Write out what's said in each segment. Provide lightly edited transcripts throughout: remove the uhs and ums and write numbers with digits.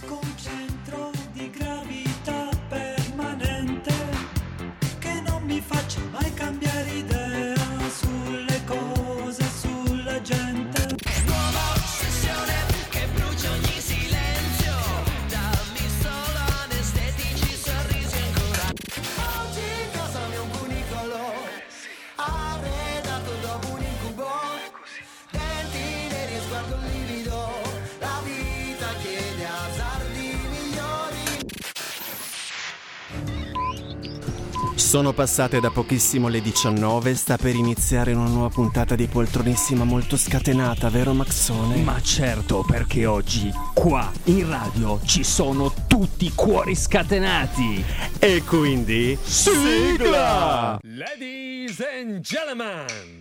cerco un centro di gravità permanente che non mi faccia mai cambiare idea sulle cose, sulla gente. Nuova ossessione che brucia ogni silenzio. Dammi solo anestetici sorrisi ancora. Oggi casa mia è un cunicolo arredato dopo un incubo. Denti neri e sguardo livido. La vita chiede azzardi migliori. Sono passate da pochissimo le 19, sta per iniziare una nuova puntata di Poltronissima molto scatenata, vero Maxone? Ma certo, perché oggi qua in radio ci sono tutti cuori scatenati. E quindi sigla! Ladies and gentlemen,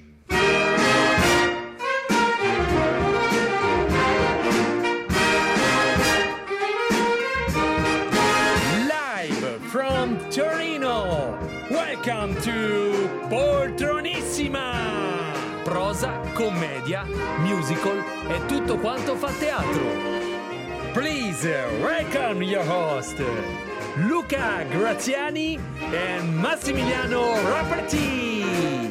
live from Torino, welcome to Poltronissima. Prosa, commedia, musical e tutto quanto fa teatro. Please welcome your host, Luca Graziani e Massimiliano Rapperti.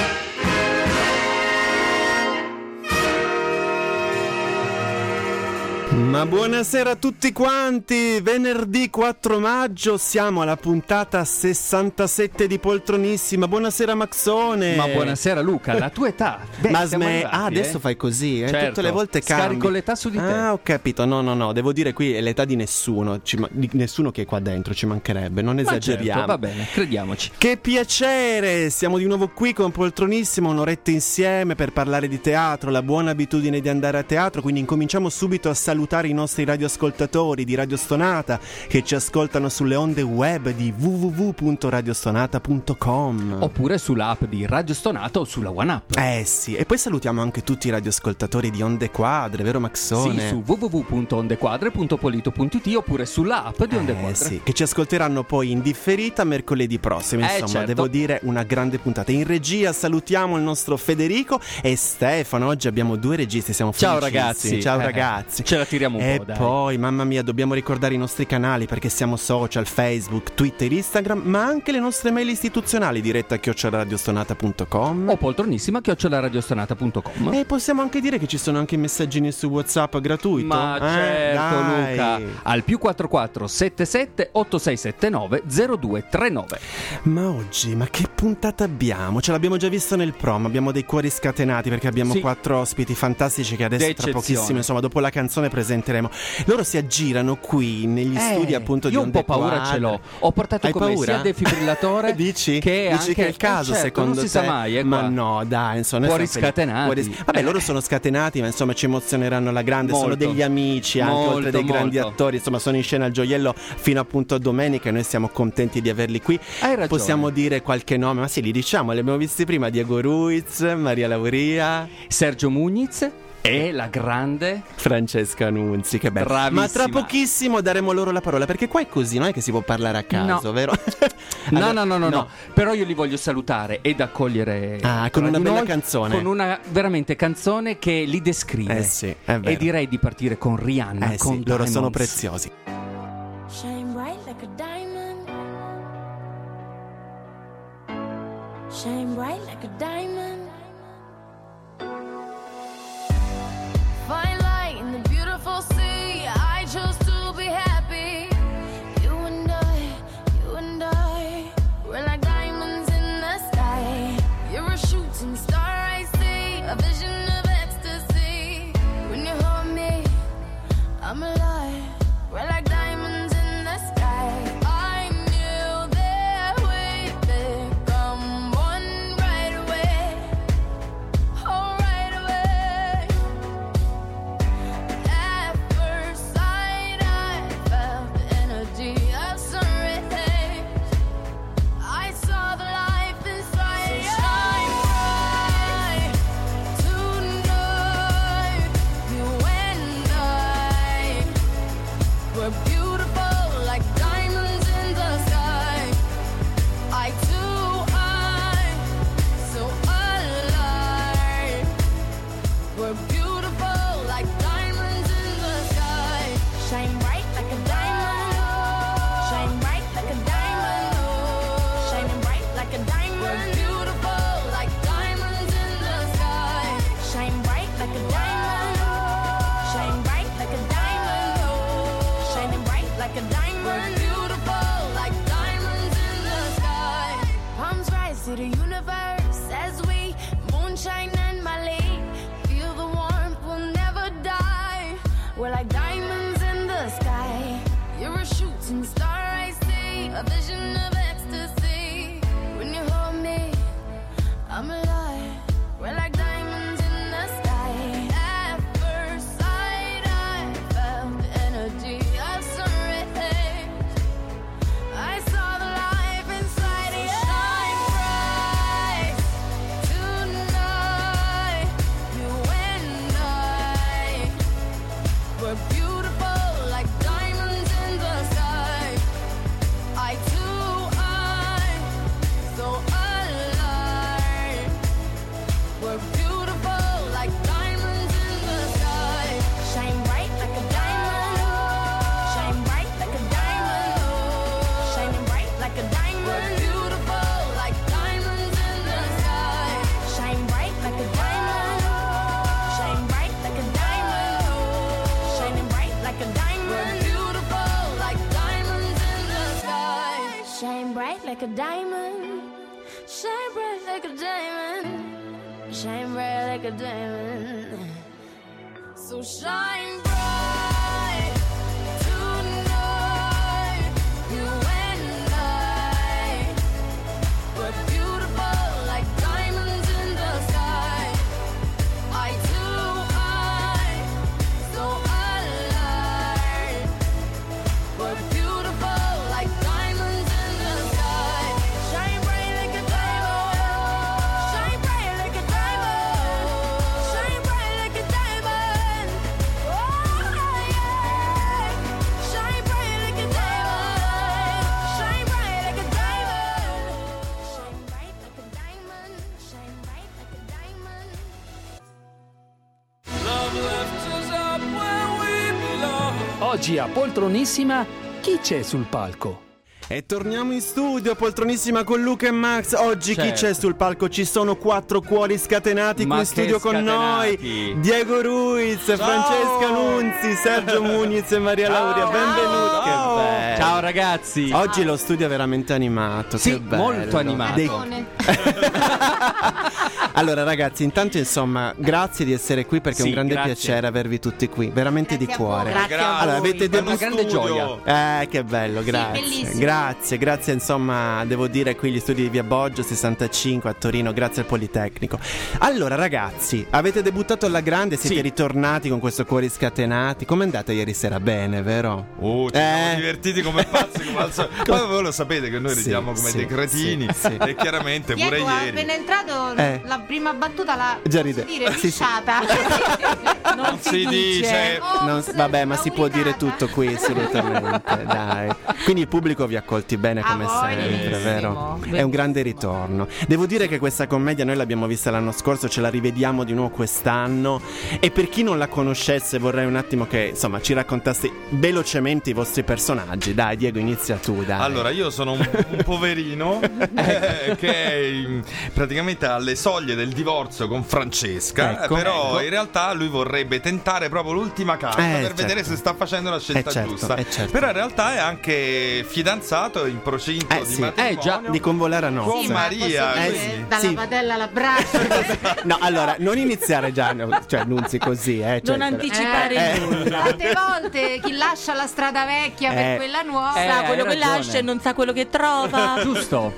Ma buonasera a tutti quanti, venerdì 4 maggio siamo alla puntata 67 di Poltronissima. Buonasera Maxone. Ma buonasera Luca, la tua età. Beh, Ma siamo arrivati, adesso fai così, Certo. tutte le volte cambi. Scarico l'età su di te. Ah, ho capito, no, devo dire qui è l'età di nessuno, di nessuno che è qua dentro, ci mancherebbe, non Ma esageriamo. certo, va bene, crediamoci. Che piacere, siamo di nuovo qui con Poltronissima, un'oretta insieme per parlare di teatro, la buona abitudine di andare a teatro, quindi incominciamo subito a salutare i nostri radioascoltatori di Radio Stonata che ci ascoltano sulle onde web di www.radiostonata.com Oppure sulla app di Radio Stonata o sulla One App. Sì, e poi salutiamo anche tutti i radioascoltatori di Onde Quadre, vero Maxone? Sì, su www.ondequadre.polito.it oppure sulla app di Onde Quadre. Sì, che ci ascolteranno poi in differita mercoledì prossimo. Insomma, certo. Devo dire una grande puntata. In regia salutiamo il nostro Federico e Stefano. Oggi abbiamo due registi, siamo Ciao felicissimi. ragazzi. Ciao ragazzi. Ce la tiriamo un E po', dai. poi, mamma mia, dobbiamo ricordare i nostri canali perché siamo social, Facebook, Twitter, Instagram, ma anche le nostre mail istituzionali diretta @radiostonata.com O poltronissima@radiostonata.com. E possiamo anche dire che ci sono anche messaggini su WhatsApp gratuito. Ma certo, Dai. Luca, al +44 77 8679 0239. Ma oggi, ma che puntata abbiamo? Ce l'abbiamo già visto nel prom, abbiamo dei cuori scatenati perché abbiamo Sì. 4 ospiti fantastici che adesso tra D'eccezione. pochissimo, insomma, dopo la canzone presenteremo. Loro si aggirano qui negli studi appunto di io un Onde po' paura Quadre. ce l'ho. Ho portato Hai con me paura? sia defibrillatore Dici? che Dici anche che è il caso certo, secondo non si te? sa mai, Ma qua. no, dai, insomma, noi Cuori siamo scatenati. Vabbè, loro sono scatenati, ma insomma ci emozioneranno alla grande, sono Molto. degli amici anche, Molto, oltre dei grandi molto. attori, insomma, sono in scena al Gioiello fino appunto a domenica e noi siamo contenti di averli qui. Hai ragione. Possiamo dire qualche nome, ma sì, li diciamo, li abbiamo visti prima: Diego Ruiz, Maria Lauria, Sergio Muniz e la grande Francesca Nunzi, che bello. Bravissima. Ma tra pochissimo daremo loro la parola, perché qua è così, non è che si può parlare a caso, No. vero? No. Però io li voglio salutare ed accogliere con tra una di bella noi, canzone. con una veramente canzone che li descrive. Sì, è vero. E direi di partire con Rihanna, con sì, loro sono Diamonds. preziosi. Shine bright like a diamond. Shine bright like a diamond. Fine light in the beautiful sea. I chose to be happy. You and I, we're like diamonds in the sky. You're a shooting star, I see, a vision of ecstasy. When you hold me, I'm alive. We're like diamonds in the sky. I knew that we'd become one right away. Oh, right away. At first sight, I felt the energy of sun rays. I saw the life inside. So shine bright tonight. You and I, we're beautiful like diamonds in the sky. Eye to eye, so alive. We're beautiful like diamonds in the sky. Shine bright like like a diamond. We're beautiful like diamonds in the sky. Palms rise to the universe as we moonshine and Malay. Feel the warmth, we'll never die. We're like diamonds in the sky. You're a shooting star I see, a vision of ecstasy. When you hold me, I'm alive. We're like diamonds in the sky. At first sight, I felt the energy of sun rays. I saw the life inside you. Shine bright tonight. You and I, we're beautiful like diamonds in the sky. I too, I'm so alive. We're beautiful like diamonds in the sky. Shine bright like a diamond. Shine bright like a diamond. Shining bright like a diamond. We're beautiful like diamonds in the sky. Shine bright like a diamond. Shine bright like a diamond. Shining bright like a diamond. We're beautiful like diamonds in the sky. Shine bright like a diamond. Shine bright like a diamond. Shine bright like a diamond. So shine bright tonight. You and I, we're beautiful like diamonds in the sky. I too, I'm so alive. We're beautiful like diamonds in the sky. Shine bright like a diamond. Shine bright like a diamond. Shine bright like a diamond. Oh yeah. Shine bright like a diamond. Shine bright like a diamond. Shine bright like a diamond. Shine bright like a diamond. Love left us up where we belong. Oggi a Poltronissima, chi c'è sul palco? E torniamo in studio, poltronissima con Luca e Max. Oggi chi c'è sul palco? Ci sono 4 cuori scatenati qui in studio con noi. Diego Ruiz, Francesca Nunzi, Sergio Muniz e Maria Lauria. Benvenuti. Che bello. Ciao ragazzi. Oggi lo studio è veramente animato. Sì, che bello. molto animato. Allora ragazzi, intanto insomma, grazie di essere qui perché è un grande piacere avervi tutti qui, veramente di cuore. Grazie a voi. Allora, avete una grande gioia. Che bello, grazie. bellissimo. Grazie, insomma, devo dire qui gli studi di Via Boggio 65 a Torino, grazie al Politecnico. Allora ragazzi, avete debuttato alla grande, siete ritornati con questo Cuori Scatenati. Com'è andata ieri sera? Bene, vero? Ci siamo divertiti come pazzi, come al solito. Poi voi lo sapete che noi ridiamo come dei cretini e chiaramente pure Diego, ieri. appena entrato la prima battuta l'ha Già ride. dire Sì, lisciata. Non si dice. Vabbè, ma si può dire tutto qui assolutamente, dai. Quindi il pubblico vi ha accolti bene come sempre, vero? È un grande ritorno. Devo dire che questa commedia noi l'abbiamo vista l'anno scorso, ce la rivediamo di nuovo quest'anno. E per chi non la conoscesse vorrei un attimo che insomma ci raccontassi velocemente i vostri personaggi. Dai Diego, inizia tu, dai. Allora, io sono un poverino che praticamente ha le soglie del divorzio con Francesca, però in realtà lui vorrebbe tentare proprio l'ultima carta per vedere se sta facendo la scelta giusta. Però in realtà è anche fidanzato in procinto di matrimonio. già di convolare a nozze. Con Maria. Dalla patella alla braccia. No, allora, non iniziare già, cioè Nunzi così, Non anticipare nulla. Tante volte chi lascia la strada vecchia per quella nuova Sa quello che ragione. lascia e non sa quello che trova. Giusto.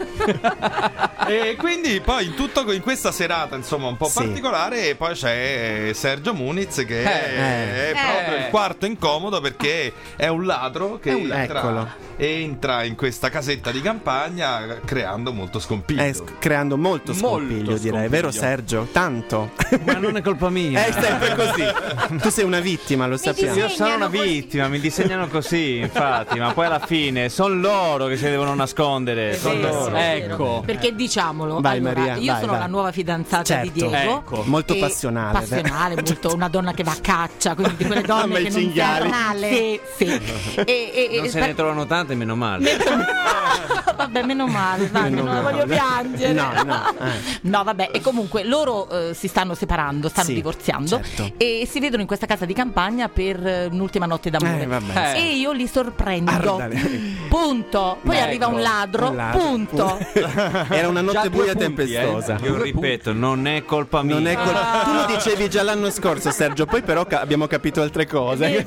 E quindi poi in questa serata insomma un po' particolare poi c'è Sergio Muniz che è proprio il quarto incomodo perché è un ladro che entra in questa casetta di campagna creando molto scompiglio. Creando molto scompiglio, direi, vero Sergio? Tanto. Ma non è colpa mia. È sempre così. Tu sei una vittima, lo sappiamo. Io sono una vittima, mi disegnano così, infatti, ma poi alla fine sono loro che si devono nascondere. Sono loro. Ecco. Perché diciamolo, Vai, allora, Maria, io vai, sono vai. la nuova fidanzata di Diego. Ecco. Molto e passionale. passionale, molto una donna che va a caccia, quindi di quelle donne Ma i che non cinghiali. Sì. Non se ne trovano tante, meno male. Vabbè, meno male, dai, Meno non la male. voglio piangere. No. No, vabbè, e comunque loro si stanno separando, stanno divorziando e si vedono in questa casa di campagna per un'ultima notte d'amore. Vabbè. E io li sorprendo. A buio. Punto. Poi arriva un ladro. Punto. Era una notte buia tempestosa. Io ripeto, non è colpa mia. Non è tu lo dicevi già l'anno scorso, Sergio, poi però abbiamo capito altre cose.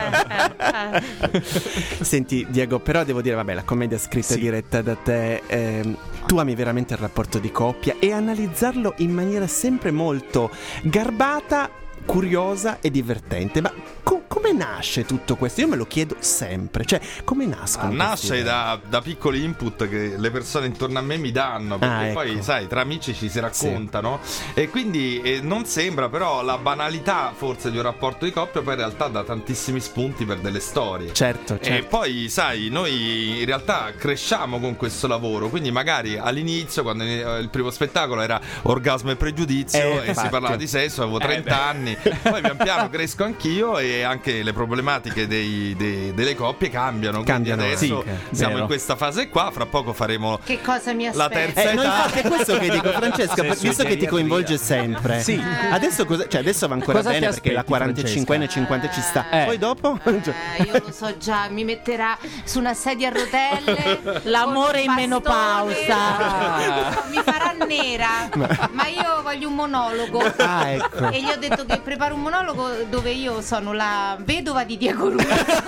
Senti, Diego, però devo dire, vabbè, la commedia scritta diretta da te, tu ami veramente il rapporto di coppia e analizzarlo in maniera sempre molto garbata, curiosa e divertente. Ma come nasce tutto questo? Io me lo chiedo sempre, cioè come nascono? Nasce da piccoli input che le persone intorno a me mi danno, perché poi sai, tra amici ci si raccontano, e quindi non sembra, però la banalità forse di un rapporto di coppia poi in realtà dà tantissimi spunti per delle storie. Certo. E poi sai, noi in realtà cresciamo con questo lavoro, quindi magari all'inizio, quando il primo spettacolo era Orgasmo e Pregiudizio e si parlava di sesso, avevo 30 anni, poi pian piano cresco anch'io e anche le problematiche delle coppie cambiano. Adesso siamo in questa fase qua, fra poco faremo che cosa mi aspetta? la terza età. No, infatti è questo che dico, Francesca, visto che ti coinvolge sempre. Sì. Adesso va ancora cosa bene perché la 45enne 50 ci sta. Poi dopo io lo so già, mi metterà su una sedia a rotelle. L'amore in menopausa. Mi farà nera. Ma io voglio un monologo. Ecco. E gli ho detto che preparo un monologo dove io sono la vedova di Diego Luna.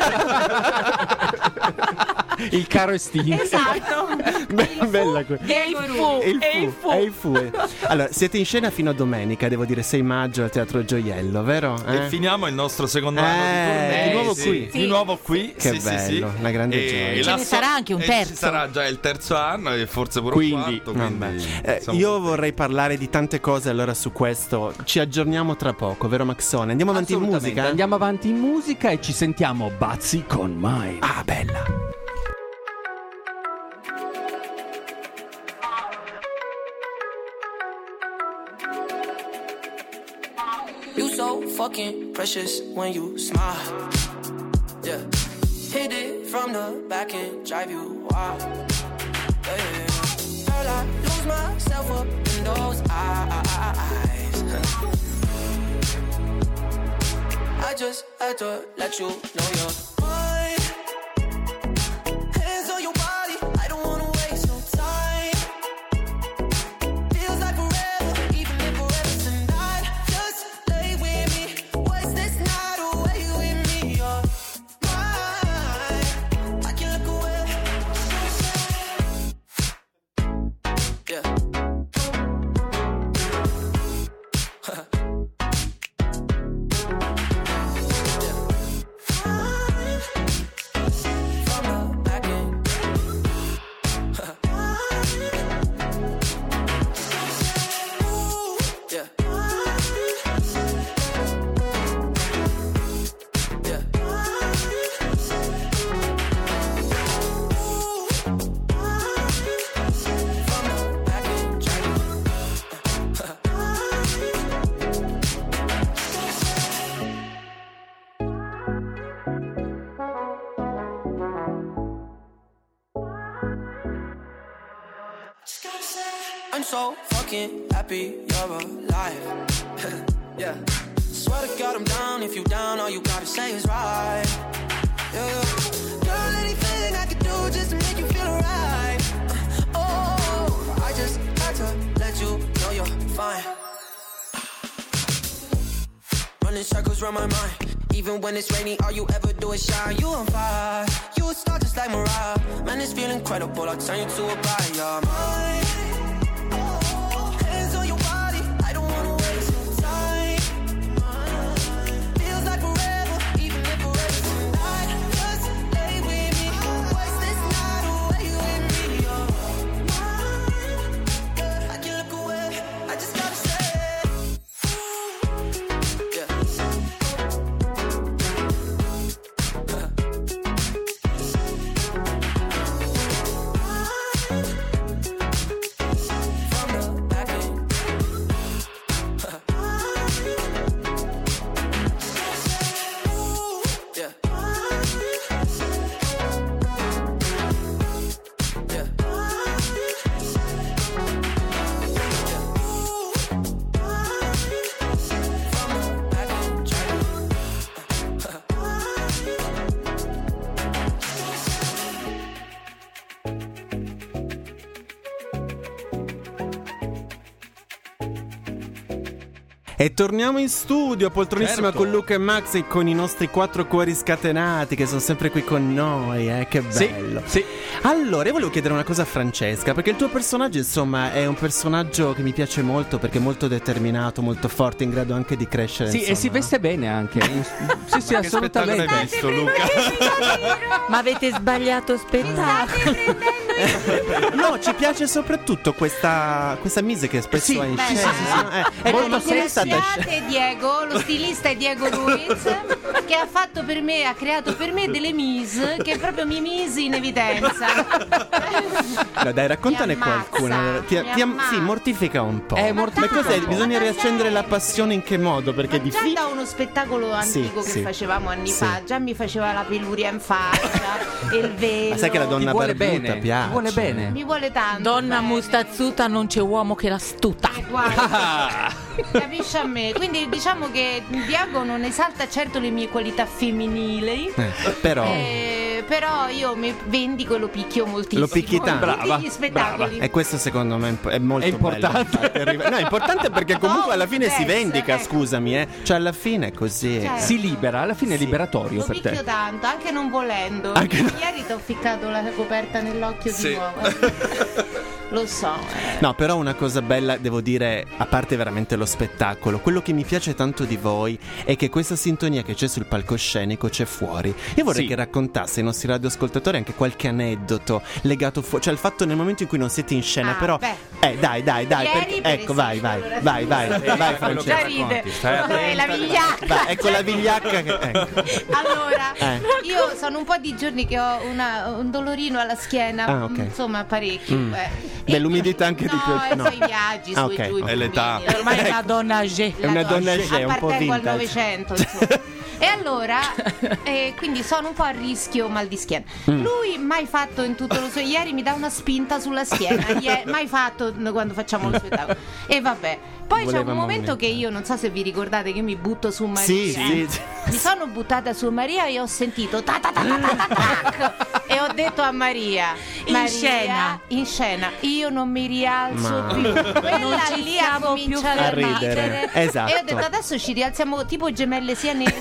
Il caro estinto. Esatto. Bella il fu. Allora, siete in scena fino a domenica, devo dire 6 maggio al Teatro Gioiello, vero? E finiamo il nostro secondo anno di tournée. Di nuovo qui. Che bello, una grande gioia. Ce ne sarà anche un terzo. Ci sarà già il terzo anno e forse pure un quarto. Io vorrei parlare di tante cose, allora su questo ci aggiorniamo tra poco, vero Maxone? Andiamo avanti in musica? Andiamo avanti in musica e ci sentiamo Bazzi con Mine. Ah, bella. You so fucking precious when you smile. Yeah. Hit it from the back and drive you wild. Yeah, yeah, yeah. Girl, I lose myself up in those eyes. I just had to let you know you're mine. Hands on your body, I don't wanna waste no time. Feels like forever, even if forever's tonight. Just lay with me, waste this night away with me. You're mine, I can't look away. Yeah. I'm so fucking happy you're alive. Yeah. Swear to God I'm down. If you down, all you gotta say is right. Yeah. Girl, anything I could do just to make you feel alright. Oh, I just had to let you know you're fine. Running circles around my mind. Even when it's raining, all you ever do is shine. You on fire. You a star just like Mariah. Man, it's feel incredible. I'll turn you to a bride. You're mine. E torniamo in studio, poltronissima, Certo. con Luca e Max e con i nostri 4 cuori scatenati che sono sempre qui con noi, che bello. Sì. Allora, io volevo chiedere una cosa a Francesca, perché il tuo personaggio, insomma, è un personaggio che mi piace molto perché è molto determinato, molto forte, in grado anche di crescere. Sì, insomma. e si veste bene anche. Sì, sì, Che spettacolo assolutamente. hai visto, Luca? Ma avete sbagliato spettacolo. No, ci piace soprattutto questa mise che spesso Sì, ha in sì, scena. sì, sì. Ecco, Molto ma come è stata Conosciate Diego, lo stilista è Diego Ruiz, che ha fatto per me, ha creato per me delle mise che proprio mi misi in evidenza. No, dai, raccontane Mi ammazza, qualcuna. mi ammazza. Sì, mortifica un po'. mortifica Ma cos'è? un po'. Bisogna riaccendere la passione in che modo? Perché è Ma già difficile. da uno spettacolo antico che sì. facevamo anni Sì. fa, già mi faceva la peluria in faccia e il velo. Ma sai che la donna Ti vuole barbuta bene, piace? ti vuole bene. Mi vuole tanto. Donna bene. mustazzuta, non c'è uomo che la stuta. Guarda, capisci a me? Quindi diciamo che Diego non esalta certo le mie qualità femminili. Però Però io mi vendico e lo picchio moltissimo. Lo picchi tanto. In tutti Brava, gli spettacoli. e questo secondo me è molto È importante. bello, infatti, no, è importante perché comunque alla fine si successo, vendica, ecco. scusami, Cioè alla fine è così. Cioè, Si libera, alla fine è liberatorio Lo per picchio te. tanto, anche non volendo. Anche no- Ieri ti ho ficcato la coperta nell'occhio Sì. di nuovo. Lo so. No, però una cosa bella, devo dire, a parte veramente lo spettacolo, quello che mi piace tanto di voi è che questa sintonia che c'è sul palcoscenico c'è fuori. Io vorrei Sì. che raccontasse ai nostri radioascoltatori anche qualche aneddoto legato fuori, cioè il fatto nel momento in cui non siete in scena, Ah, però dai, Ieri, perché, per ecco, vai, esempio, vai, allora- quello che Già Francesca. ride. Stai attenta. La vigliacca. Vai, ecco la vigliacca che ecco. Allora, Eh. io sono un po' di giorni che ho un dolorino alla schiena, Ah, ok. insomma parecchio. Beh, l'umidità anche di più. No, so i viaggi Ah, su ok. e giù. i È l'età. pulmini. Ormai è una donna age. È una donna age, un po' Appartengo al vintage. Novecento, insomma. E allora, quindi sono un po' a rischio mal di schiena. Lui mai fatto in tutto lo suo. Ieri mi dà una spinta sulla schiena. Mai fatto quando facciamo lo spettacolo. E vabbè. Poi c'è Voleva un momento momento. che io non so se vi ricordate che io mi butto su Maria. Sì, sì. Mi sono buttata su Maria e ho sentito ta ta ta ta ta ta tac. E ho detto a Maria, in scena, io non mi rialzo Ma- più. Quella ci lì ha siamo più cominciato a a ridere. ridere. Esatto. E ho detto adesso ci rialziamo tipo gemelle sianesi,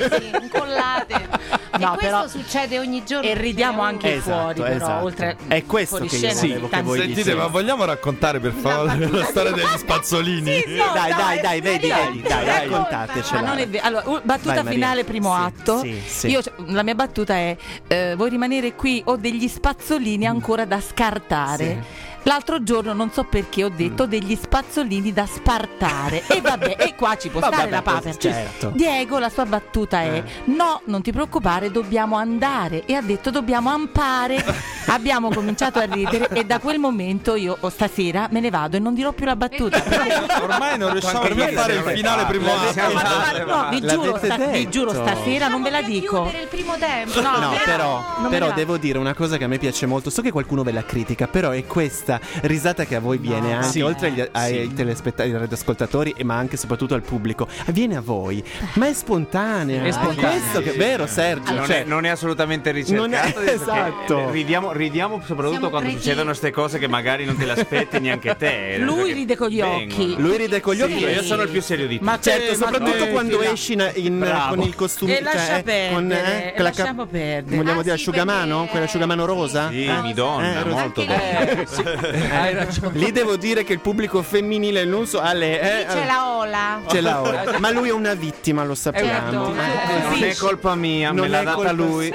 incollate. No, e questo però- succede ogni giorno. E ridiamo anche Esatto, fuori, però, esatto. oltre È questo fuori che io scena, volevo che voi Sentite, diceste. ma vogliamo raccontare per favore la storia degli spazzolini? Dai, vedi, dai, raccontatecela. Ma non è vero. Allora, battuta Vai, Maria. finale, primo Sì, atto. sì. La mia battuta è: vuoi rimanere qui? Ho degli spazzolini ancora da scartare. L'altro giorno non so perché ho detto degli spazzolini da spartare. E vabbè, e qua ci può stare la papera. certo. Diego, la sua battuta è: no, non ti preoccupare, dobbiamo andare. E ha detto dobbiamo ampare. Abbiamo cominciato a ridere e da quel momento io stasera me ne vado e non dirò più la battuta. Ormai non riusciamo Anche più a ieri fare il l'avete finale fatto. primo L'avete atto. fatto. No, vi L'avete giuro, detto. stasera non ve la dico. Per il primo tempo. No, però non me va. devo dire una cosa che a me piace molto. So che qualcuno ve la critica, però è questa risata che a voi viene anche, Sì. oltre ai telespettatori, ai radioascoltatori, ma anche e soprattutto al pubblico. Viene a voi, ma è spontanea. È spontanea. questo che vero, Sergio? Non è assolutamente non è- ricercato. perché esatto. Ridiamo soprattutto Siamo quando cretini. succedono queste cose che magari non te le aspetti neanche te. Lui perché ride con gli occhi. vengono. Lui ride con gli occhi. Io sono il più serio di tutti. Ma Certo, ma soprattutto no, quando fila. esci Bravo. con il costume. E lascia perdere, con la lasciamo perdere. Vogliamo Ah, dire sì, asciugamano? perché- Quell'asciugamano rosa? Sì, Eh? Midonna, Rosa. molto Anche bene. Hai ragione. Lì devo dire che il pubblico femminile non so alle Lì c'è la ola. ce l'ha ora. Ma lui è una vittima, lo sappiamo. Certo. Non è colpa mia, Non me l'ha è data colpa- lui.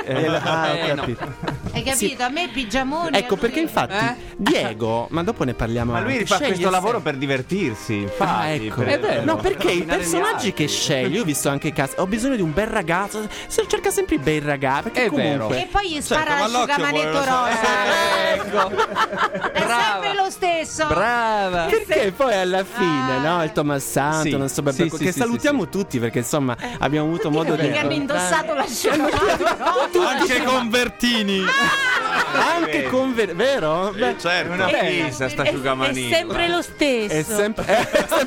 Ho capito. Hai capito? A me i pigiamoni. Ecco a lui- perché infatti Diego, ma dopo ne parliamo Ma lui anche, fa sceglie questo lavoro sempre- per divertirsi, infatti. Ecco. per- vero. No, perché i rovinare gli personaggi altri. che scegli, io ho visto anche i casi, ho bisogno di un bel ragazzo, se cerca sempre i bei ragazzi, perché È comunque E poi gli spara Certo, ma l'occhio l'asciugamanetto vuole lo rosa. Ecco. È sempre lo stesso. Brava. Perché poi alla fine, no, il Thomas Santo, Sì. non so bene, Sì, che sì, salutiamo tutti perché insomma abbiamo avuto modo di Perché hanno indossato l'asciugamanetto rosa. Anche Convertini. anche con vero? Beh, Certo. Una pizza, sta È asciugamanino. sempre lo stesso. è sempre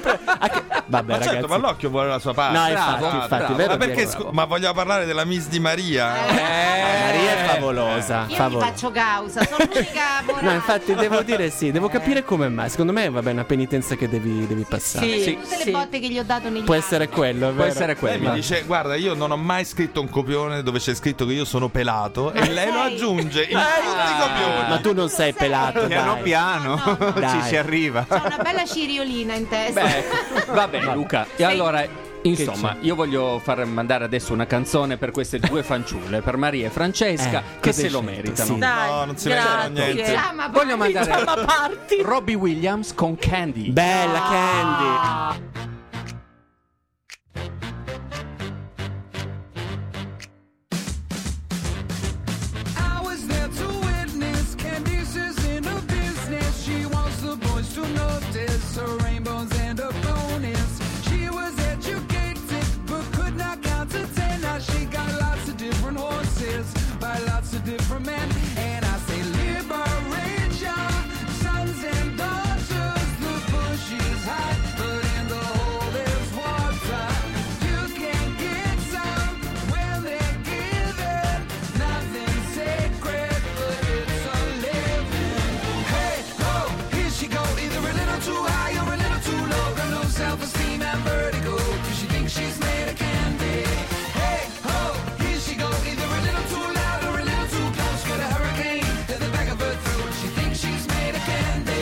vabbè, Ma ragazzi. certo, ma l'occhio vuole la sua parte. No, Bravo, infatti, bravo. vero, Ma perché vero. ma vogliamo parlare della Miss di Maria? Maria è favolosa. Io mi faccio causa, sono l'unica morale. No, infatti devo dire sì, devo capire come mai. Secondo me vabbè, è una penitenza che devi passare. Sì, tutte le botte che gli ho dato negli Può anni. essere quello, è Può vero. essere Lei quello. mi dice: guarda, io non ho mai scritto un copione dove c'è scritto che io sono pelato, e lei lo aggiunge in tutti i copioni. Ma tu non sei pelato, Piano dai. piano Dai. ci si arriva. C'ho una bella ciriolina in testa. Beh, va bene Luca. E allora, insomma, io voglio far mandare adesso una canzone per queste due fanciulle, per Maria e Francesca, che cosa se hai lo scelto? meritano. Sì. Dai, No, non si vedono niente. Pijama Voglio party. mandare Robbie Williams con Candy. Bella Candy. I was there to witness Candice's inner business. She wants the boys to notice her rainbows and her bonus. She was educated but could not count to 10. Now she got lots of different horses by lots of different men. And I say liberate your sons and daughters. The bush is high, but in the hole there's water. You can get some when they're given. Nothing sacred, but it's a living. Hey, ho, here she go, either a little too high or a little too low. Got no self-esteem and vertigo, 'cause she thinks she's made of candy. Hey, ho, here she go, either a little too loud or a little too close. Got a hurricane to the back of her throat. She thinks she's made of candy.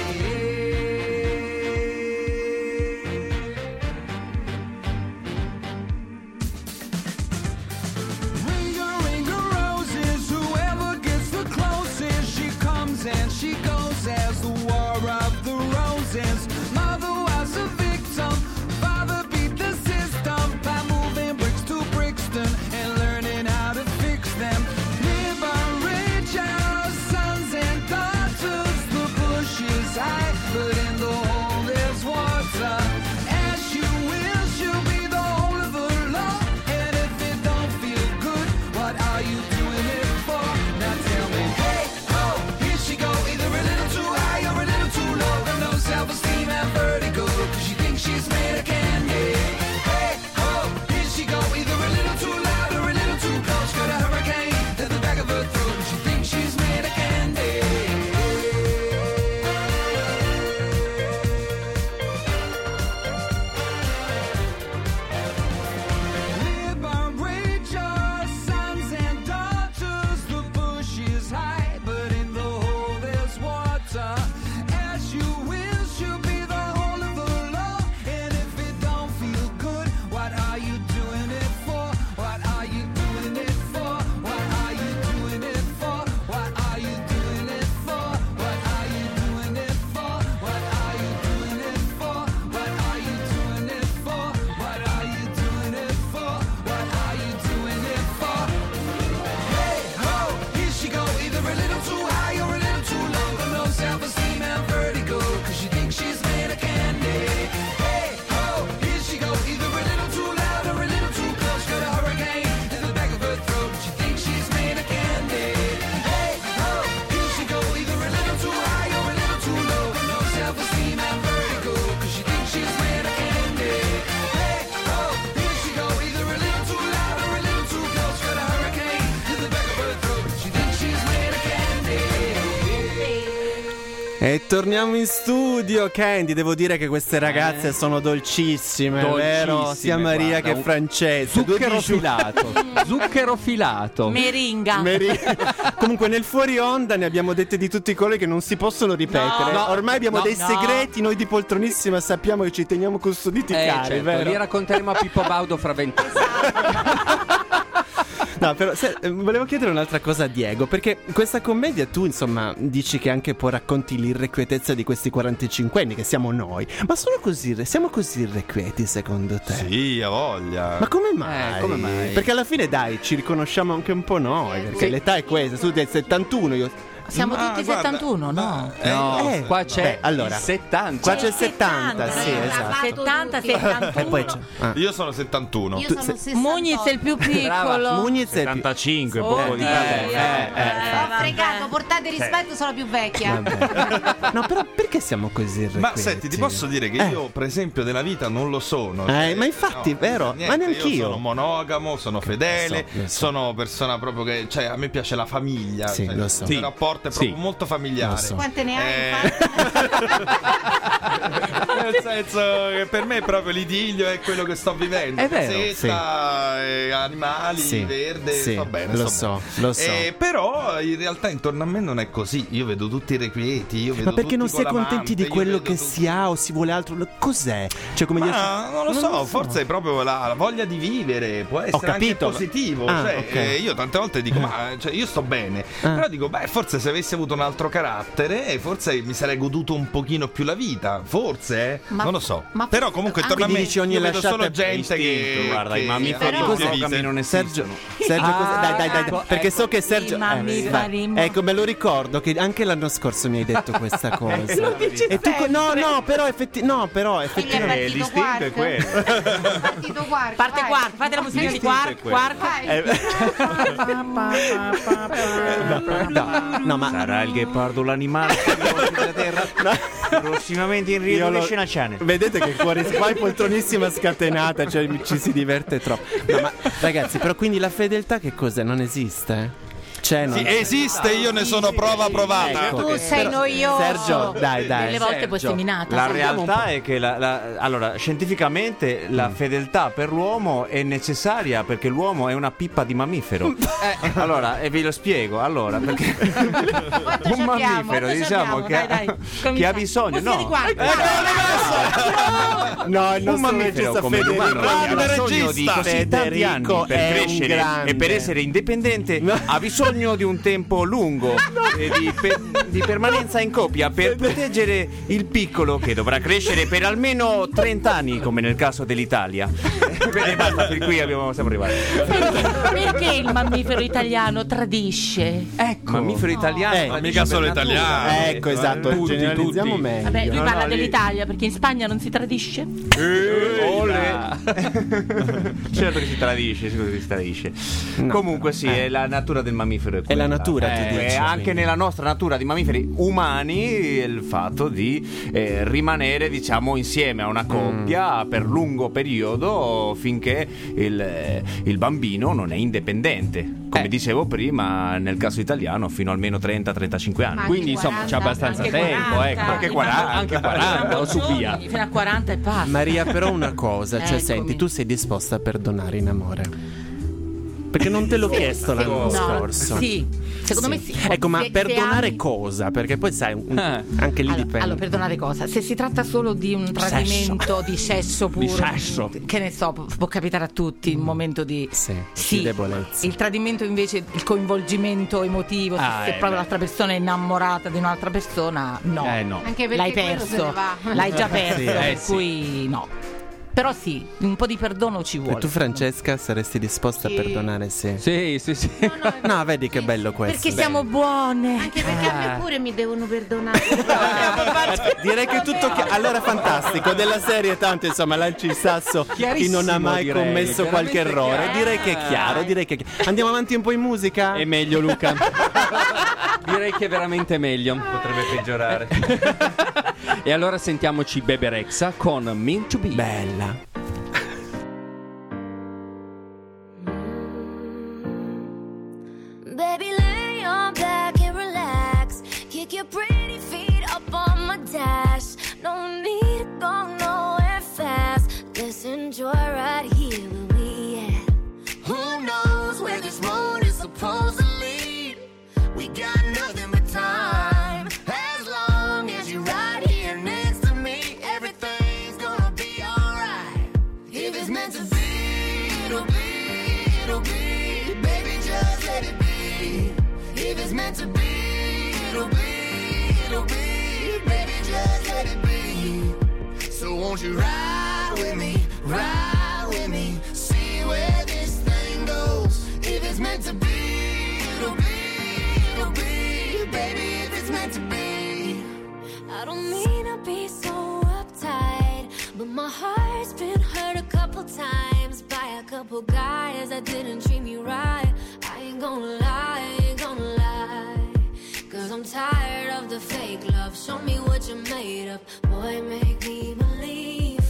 Ring a roses, whoever gets the closest. She comes and she goes as the war of the roses. Mother was a victim, father beat the system by moving bricks to Brixton and learning how to fix them. Liberate your sons and daughters. The bush is high, but in the hole there's water. As you will, she'll be the whole of the law. And if it don't feel good, what are you doing it for? Now tell me, hey, ho, here she go, either a little too high or a little too low. Got no self-esteem and vertigo, 'cause she thinks she's made of candy. Hey, ho, here she go, either a little too loud or a little too close. Got a hurricane to the back of her throat. She thinks she's made of candy. Liberate your sons and daughters. The bush is high, but in the hole there's water. As you will, she'll be the whole of the law. And if it don't feel good, what are you doing it for? What are you doing it for? What are you doing it for? What are you doing it for? What are you doing it for? What are you doing it for? What are you doing it for? What are you doing it for? What are you doing it for? Hey, ho, here she go, either a little too high or a little too low. Got no self-esteem and vertigo, 'cause she thinks she's made of candy. Hey, ho, here she go, either a little too loud or a little too close. Got a hurricane in the back of her throat. She thinks she's made of candy. Hey, ho, here she go, either a little too high or a little too low. Got no self-esteem and vertigo, 'cause she thinks she's made of candy. Hey, ho, here she go, either a little too loud or a little too close. Got a hurricane in the back of her throat. She thinks she's made of candy. E torniamo in studio, Candy. Devo dire che queste ragazze sono dolcissime, vero? Sia Maria guarda, che Francesca. Zucchero filato. Zucchero filato. Meringa. Comunque nel fuori onda ne abbiamo dette di tutti i colori che non si possono ripetere. No, Ormai abbiamo no, dei no. segreti, noi di Poltronissima sappiamo che ci teniamo custoditi cari, Certo, vero? li racconteremo a Pippo Baudo fra 20 anni. No, però volevo chiedere un'altra cosa a Diego, perché questa commedia tu insomma dici che anche poi racconti l'irrequietezza di questi 45 anni che siamo noi, ma siamo così irrequieti secondo te? Sì, ha voglia. Ma come mai? Come mai? Perché alla fine dai, ci riconosciamo anche un po' noi, perché l'età è questa, tu sei 71, io... Siamo tutti guarda, 71, no? No, qua c'è allora, il 70. Qua c'è il 70, sì, esatto. 70, tutti. 71. E poi c'è... Io sono 71. Io sono 68. Muniz è il più piccolo. Muniz è più... 75, Oddio. poco di Ho fregato portate rispetto, sono più vecchia. No, però perché siamo così irrequieti? Ma senti, ti posso dire che io, per esempio, nella vita non lo sono. Ma infatti, vero? Niente, ma neanch'io. Io sono monogamo, sono fedele, Lo so. sono persona proprio che, cioè, a me piace la famiglia. Sì, cioè, lo so. Il rapporto è proprio molto familiare. Lo so. Quante ne hai? Nel senso che per me proprio l'idillio è quello che sto vivendo. È vero, Casetta, animali, Sì, verde, sì, sto bene. lo sto so, bene. lo so. Però in realtà intorno a me non è così. Io vedo tutti irrequieti. Io vedo Ma perché non tutti si è con contenti di l'amante, io quello vedo che tutti- si ha o si vuole altro? Cos'è? Cioè, come dire, non lo so, forse è proprio la voglia di vivere, può essere anche capito. positivo. Ah, Cioè, ok. io tante volte dico, ma cioè, io sto bene. Però dico, beh, forse se avessi avuto un altro carattere, forse mi sarei goduto un pochino più la vita. Forse, Ma- non lo so. ma- Però comunque intorno a me quindi dici ogni io vedo lasciata solo è gente che guarda, i che mammiferi ha doppie monogami vite. non esistono. Sergio, dai, ecco, perché so che Sergio. i mammiferi ecco, me lo ricordo che anche l'anno scorso mi hai detto questa cosa. Lo dice E tu, no, però Quindi è Il partito distinto è Quark. quello. È partito Quark. Parte vai. Quark, fate la musica di Quark, Quark. no, ma Sarà il ghepardo l'animale più veloce della terra. Prossimamente in Rio di Scena Channel. vedete che fuori qua è poltronissima scatenata, cioè ci si diverte troppo. No, ma ragazzi, però quindi la fedeltà che cos'è? Non esiste? Cioè, Sì, esiste, io ne sono prova provata. Ecco, Tu sei noioso. Sergio, dai. Delle volte poi sei minato. La Sentiamo un realtà è che allora, scientificamente la fedeltà per l'uomo è necessaria perché l'uomo è una pippa di mammifero. Allora, e vi lo spiego. Allora, perché un mammifero, diciamo, che ha bisogno, Musica di no? Quark. No, il Un nostro mammifero regista come l'umano ha Federico. bisogno di così tanti anni Federico per è un crescere grande. e per essere indipendente ha bisogno di un tempo lungo di permanenza in coppia per proteggere il piccolo che dovrà crescere per almeno 30 anni come nel caso dell'Italia. Bene, basta, per qui siamo arrivati. Perché il mammifero italiano tradisce? Ecco, mammifero italiano, Ma mica solo italiano. Ecco, esatto, generalizziamo meglio. Vabbè, lui No, parla no, lì- dell'Italia perché in Spagna non si tradisce. Certo che si tradisce. Comunque sì, è la natura del mammifero. È la natura, tu dici, anche quindi. nella nostra natura di mammiferi umani il fatto di rimanere, diciamo, insieme a una coppia per lungo periodo finché il bambino non è indipendente. Come dicevo prima, nel caso italiano fino almeno 30-35 anni. Ma Quindi anche insomma c'è 40, abbastanza anche tempo, 40, ecco. Anche 40, anche 40 o su via. Fino a 40 e passa. Maria, però una cosa, cioè Eccomi. senti, tu sei disposta a perdonare in amore? Perché non te l'ho chiesto l'anno No, scorso. sì, secondo me sì. Ecco, ma Se perdonare ami- cosa? Perché poi sai, anche lì dipende. Allora, perdonare cosa? Se si tratta solo di un tradimento di sesso puro, sesso. che ne so, può capitare a tutti in un momento di Sì, debolezza. Il tradimento invece, il coinvolgimento emotivo, se proprio l'altra persona è innamorata di un'altra persona, no. No. Anche perché L'hai quello se ne perso, va. l'hai già perso, Sì, per sì. cui no. Però sì, un po' di perdono ci E vuole. tu, Francesca, saresti disposta Sì. a perdonare se? Sì. No, vedi che bello questo. Perché siamo buone. Anche perché a me pure mi devono perdonare. Direi che tutto allora fantastico della serie, tanto insomma lanci il sasso chi non ha mai direi, commesso qualche veramente errore. chiaro. Direi che è chiaro, Andiamo avanti un po' in musica? È meglio, Luca. Direi che è veramente meglio. Potrebbe peggiorare. E allora sentiamoci Bebe Rexha con Meant to Be. Bella. Baby, lay your back and relax. Kick your pretty feet up on my dash. No need to go nowhere fast. Let's enjoy right here where we at. Who knows where this road is supposed to lead? We got nothing but time. As long as you're right here next to me, everything's gonna be alright. If it's meant to be, it'll be, it'll be. Baby, just let it be. If it's meant to be, it'll be, it'll be. Baby, just let it be. So won't you ride with me, ride with me, see where this thing goes. If it's meant to be, it'll be, it'll be. Baby, if it's meant to be. I don't mean to be so uptight, but my heart's been hurt a couple times by a couple guys that didn't treat me right. I ain't gonna lie, Show me what you're made of. Boy, make me believe.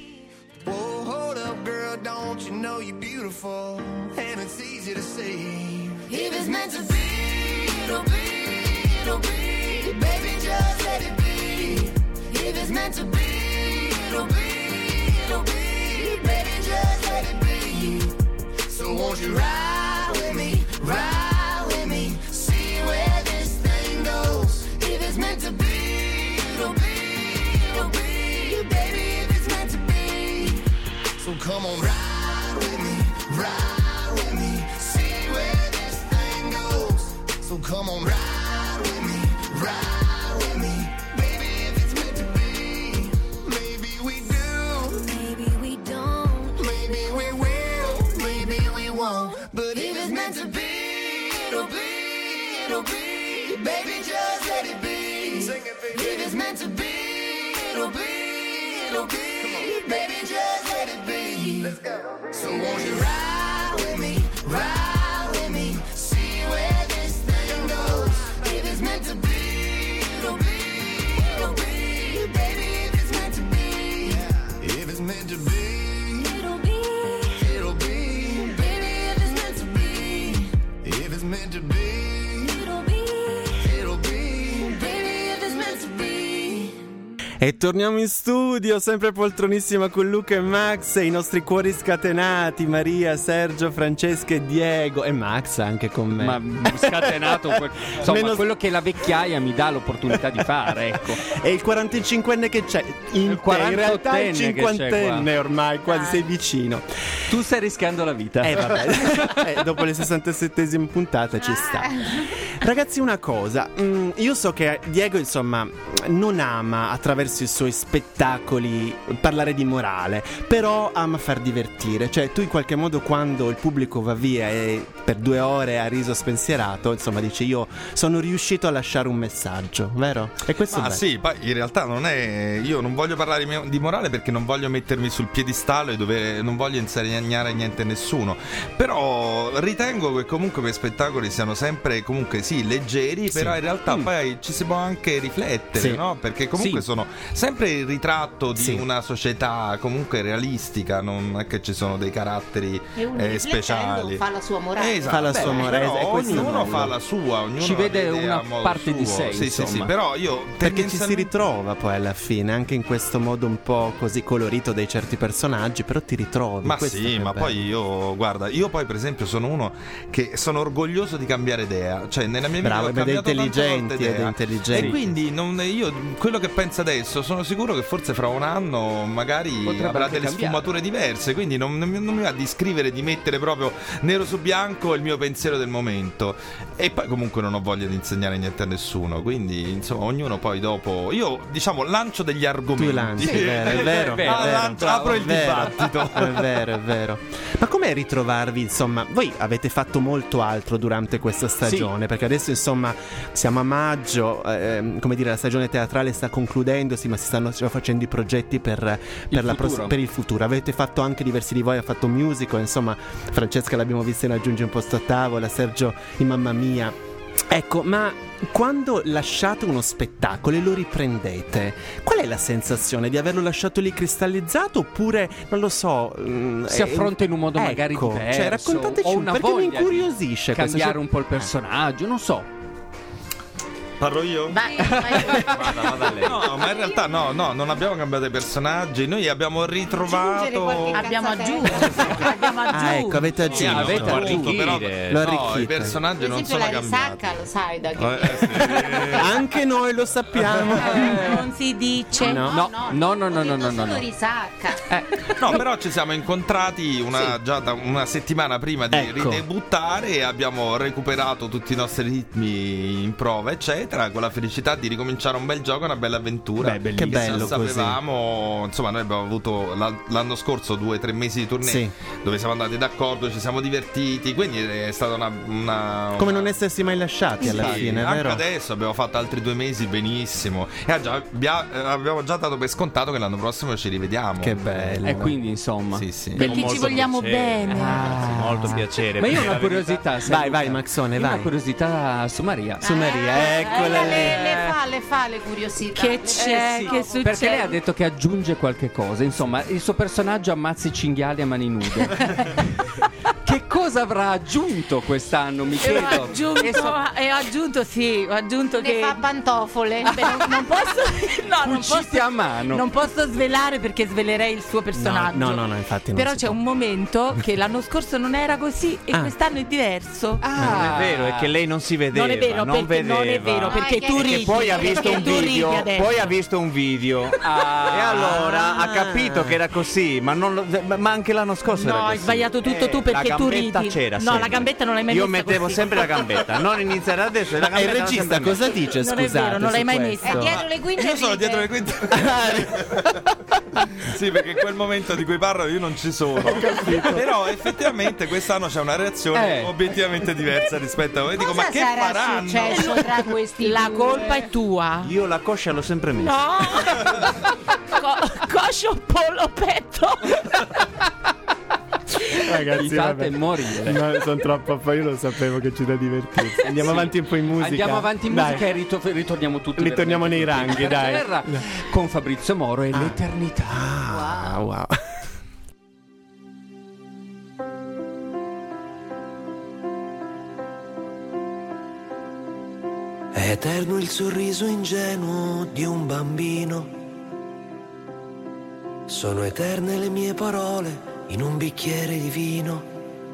Whoa, hold up, girl, don't you know you're beautiful? And it's easy to see. If it's meant to be, it'll be, it'll be. Baby, just let it be. If it's meant to be, it'll be, it'll be. Baby, just let it be. So won't you ride with me, ride with me, see where this thing goes. If it's meant to be, it'll be, it'll be. Baby, if it's meant to be. So come on, ride with me, ride with me, see where this thing goes. So come on, ride with me, ride with me, baby, if it's meant to be. Maybe we do, Maybe we don't. maybe we will, maybe we won't. But If it's meant to be, it'll be, it'll be. Baby, just let it be. Sing it, baby. If it's meant to be, it'll be, it'll be. Baby, just let it be. let's go. So won't you ride with me, ride with me, see where this thing goes. If it's meant to be, it'll be, it'll be. Baby, if it's meant to be, If it's meant to be, it'll be, it'll be. baby, if it's meant to be, If it's meant to be, it'll be, it'll be. baby, if it's meant to be. E torniamo in studio, sempre poltronissima con Luca e Max e i nostri cuori scatenati, Maria, Sergio, Francesca e Diego e Max anche con me. Ma scatenato, insomma, Meno- quello che la vecchiaia mi dà l'opportunità di fare, ecco. E il 45enne che c'è in, te, in realtà il 48enne che c'è 50enne ormai, quasi sei vicino. Tu stai rischiando la vita. Vabbè, dopo le 67esime puntate ci sta. Ragazzi, una cosa, io so che Diego, insomma, non ama attraverso i suoi spettacoli parlare di morale, però ama far divertire. Cioè, tu in qualche modo, quando il pubblico va via e per 2 ore ha riso spensierato, insomma, dice: io sono riuscito a lasciare un messaggio, vero? E questo è bello. Sì, poi in realtà non è. Io non voglio parlare di morale perché non voglio mettermi sul piedistallo e non voglio insegnare niente a nessuno. Però ritengo che comunque quei spettacoli siano sempre comunque sì leggeri, però in realtà poi ci si può anche riflettere, Sì. no? Perché comunque Sì. sono sempre il ritratto di Sì. una società comunque realistica, non è che ci sono dei caratteri E uno riflettendo speciali. fa la sua morale. Esatto. Fa la sua morale, però e questo è ognuno bello. fa la sua, ognuno Ci la vede a una modo parte di sé, Sì, sì, insomma. però io Perché ci si tendenzialmente- ritrova poi alla fine, anche in questo modo un po' così colorito dei certi personaggi, però ti ritrovi. Ma questo sì, che è ma bello. poi io poi per esempio sono uno che sono orgoglioso di cambiare idea, cioè nella mia vita Bravo, ho ed è cambiato tante intelligenti, volte idea. ed è intelligenti. E quindi io quello che penso adesso sono sicuro che forse fra un anno magari Potrebbe avrà anche delle cambiare. sfumature diverse, quindi non mi va di scrivere, di mettere proprio nero su bianco il mio pensiero del momento. E poi comunque non ho voglia di insegnare niente a nessuno, quindi insomma ognuno poi dopo io diciamo lancio degli argomenti. Tu lanci, è vero, è vero, È vero, è vero. bravo, apro il È vero. dibattito. È vero, è vero. Ma com'è ritrovarvi, insomma, voi avete fatto molto altro durante questa stagione, perché adesso insomma siamo a maggio, come dire, la stagione teatrale sta concludendosi, ma si stanno già facendo i progetti per il futuro. Avete fatto anche, diversi di voi ha fatto musical, insomma, Francesca l'abbiamo vista in Aggiungi un posto a tavola, Sergio in Mamma Mia. Ecco, ma quando lasciate uno spettacolo e lo riprendete, qual è la sensazione di averlo lasciato lì cristallizzato, oppure non lo so, Si affronta in un modo magari ecco, diverso, cioè raccontateci o una perché mi voglia di incuriosisce questa cambiare un po' il personaggio, non so. Parlo io? Vai. Vada lei. No, ma in realtà no, non abbiamo cambiato i personaggi, noi abbiamo Aggiungere ritrovato. qualche Abbiamo cazzatella. aggiunto. Abbiamo aggiunto. Ah, ecco, avete Sì, aggiunto. avete aggiunto, però arricchire. Lo no, i arricchite. personaggi Per non esempio sono la cambiati. risacca lo sai da che Sì. Anche noi lo sappiamo. Non si dice. No. No. Solo risacca. No, però ci siamo incontrati già da una settimana prima di Ecco. ridebuttare e abbiamo recuperato tutti i nostri ritmi in prova, eccetera, con la felicità di ricominciare un bel gioco, una bella avventura. Beh, che bello sapevamo, insomma, noi abbiamo avuto l'anno scorso 2 o 3 mesi di tournée Sì. dove siamo andati d'accordo, ci siamo divertiti, quindi è stata una Come non essersi mai lasciati alla Sì, fine, anche vero? adesso abbiamo fatto altri 2 mesi benissimo e abbiamo già dato per scontato che l'anno prossimo ci rivediamo. Che bello. E quindi insomma. Sì. Perché ci Molto vogliamo piacere. bene. Molto piacere. Ma io ho perché una la curiosità, sai, Vai, Luca? vai, Maxone, Io ho vai. una curiosità su Maria. Su Maria, ecco. quella lì. Le fa le curiosità. Che c'è? Sì, Che succede? perché lei ha detto che aggiunge qualche cosa. Insomma, il suo personaggio ammazza i cinghiali a mani nude. Che cosa avrà aggiunto quest'anno, mi chiedo? Ho aggiunto Ne che fa pantofole. vabbè, non posso Cucite a mano. non posso svelare perché svelerei il suo personaggio. No, infatti non Però si c'è può. un momento che l'anno scorso non era così e quest'anno è diverso. Ma non è vero, è che lei non si vedeva. Non è vero, perché non è vero, perché No, è tu che- ridi. Che poi ha visto perché un tu ridi video, adesso. poi ha visto un video e allora ha capito che era così, ma, ma anche l'anno scorso era No, hai così. sbagliato tutto tu perché la tu gambetta ridi. c'era No, sempre. la gambetta non l'hai mai Io messa mettevo così. sempre la gambetta, non iniziare adesso. La E il gambetta l'ho regista sempre cosa messa. dice? Non è Scusate, vero, non l'hai su mai questo? messo. È dietro le quinte. Io sono ride. dietro le quinte. Sì, perché in quel momento di cui parlo io non ci sono. Però effettivamente quest'anno c'è una reazione obiettivamente diversa rispetto a voi. Dico, Cosa ma che sarà faranno? successo tra questi La due? colpa è tua. Io la coscia l'ho sempre messa. No! Coscio pollo petto. Ragazzi, Mi fate vabbè. morire. No, sono troppo. Poi io lo sapevo che ci da divertirsi. Andiamo Sì. avanti un po' in musica. Andiamo avanti in Dai. musica e ritorniamo tutti. Ritorniamo nei veramente ranghi, tutti per dai. terra con Fabrizio Moro e l'eternità. Wow. È eterno il sorriso ingenuo di un bambino. Sono eterne le mie parole in un bicchiere di vino.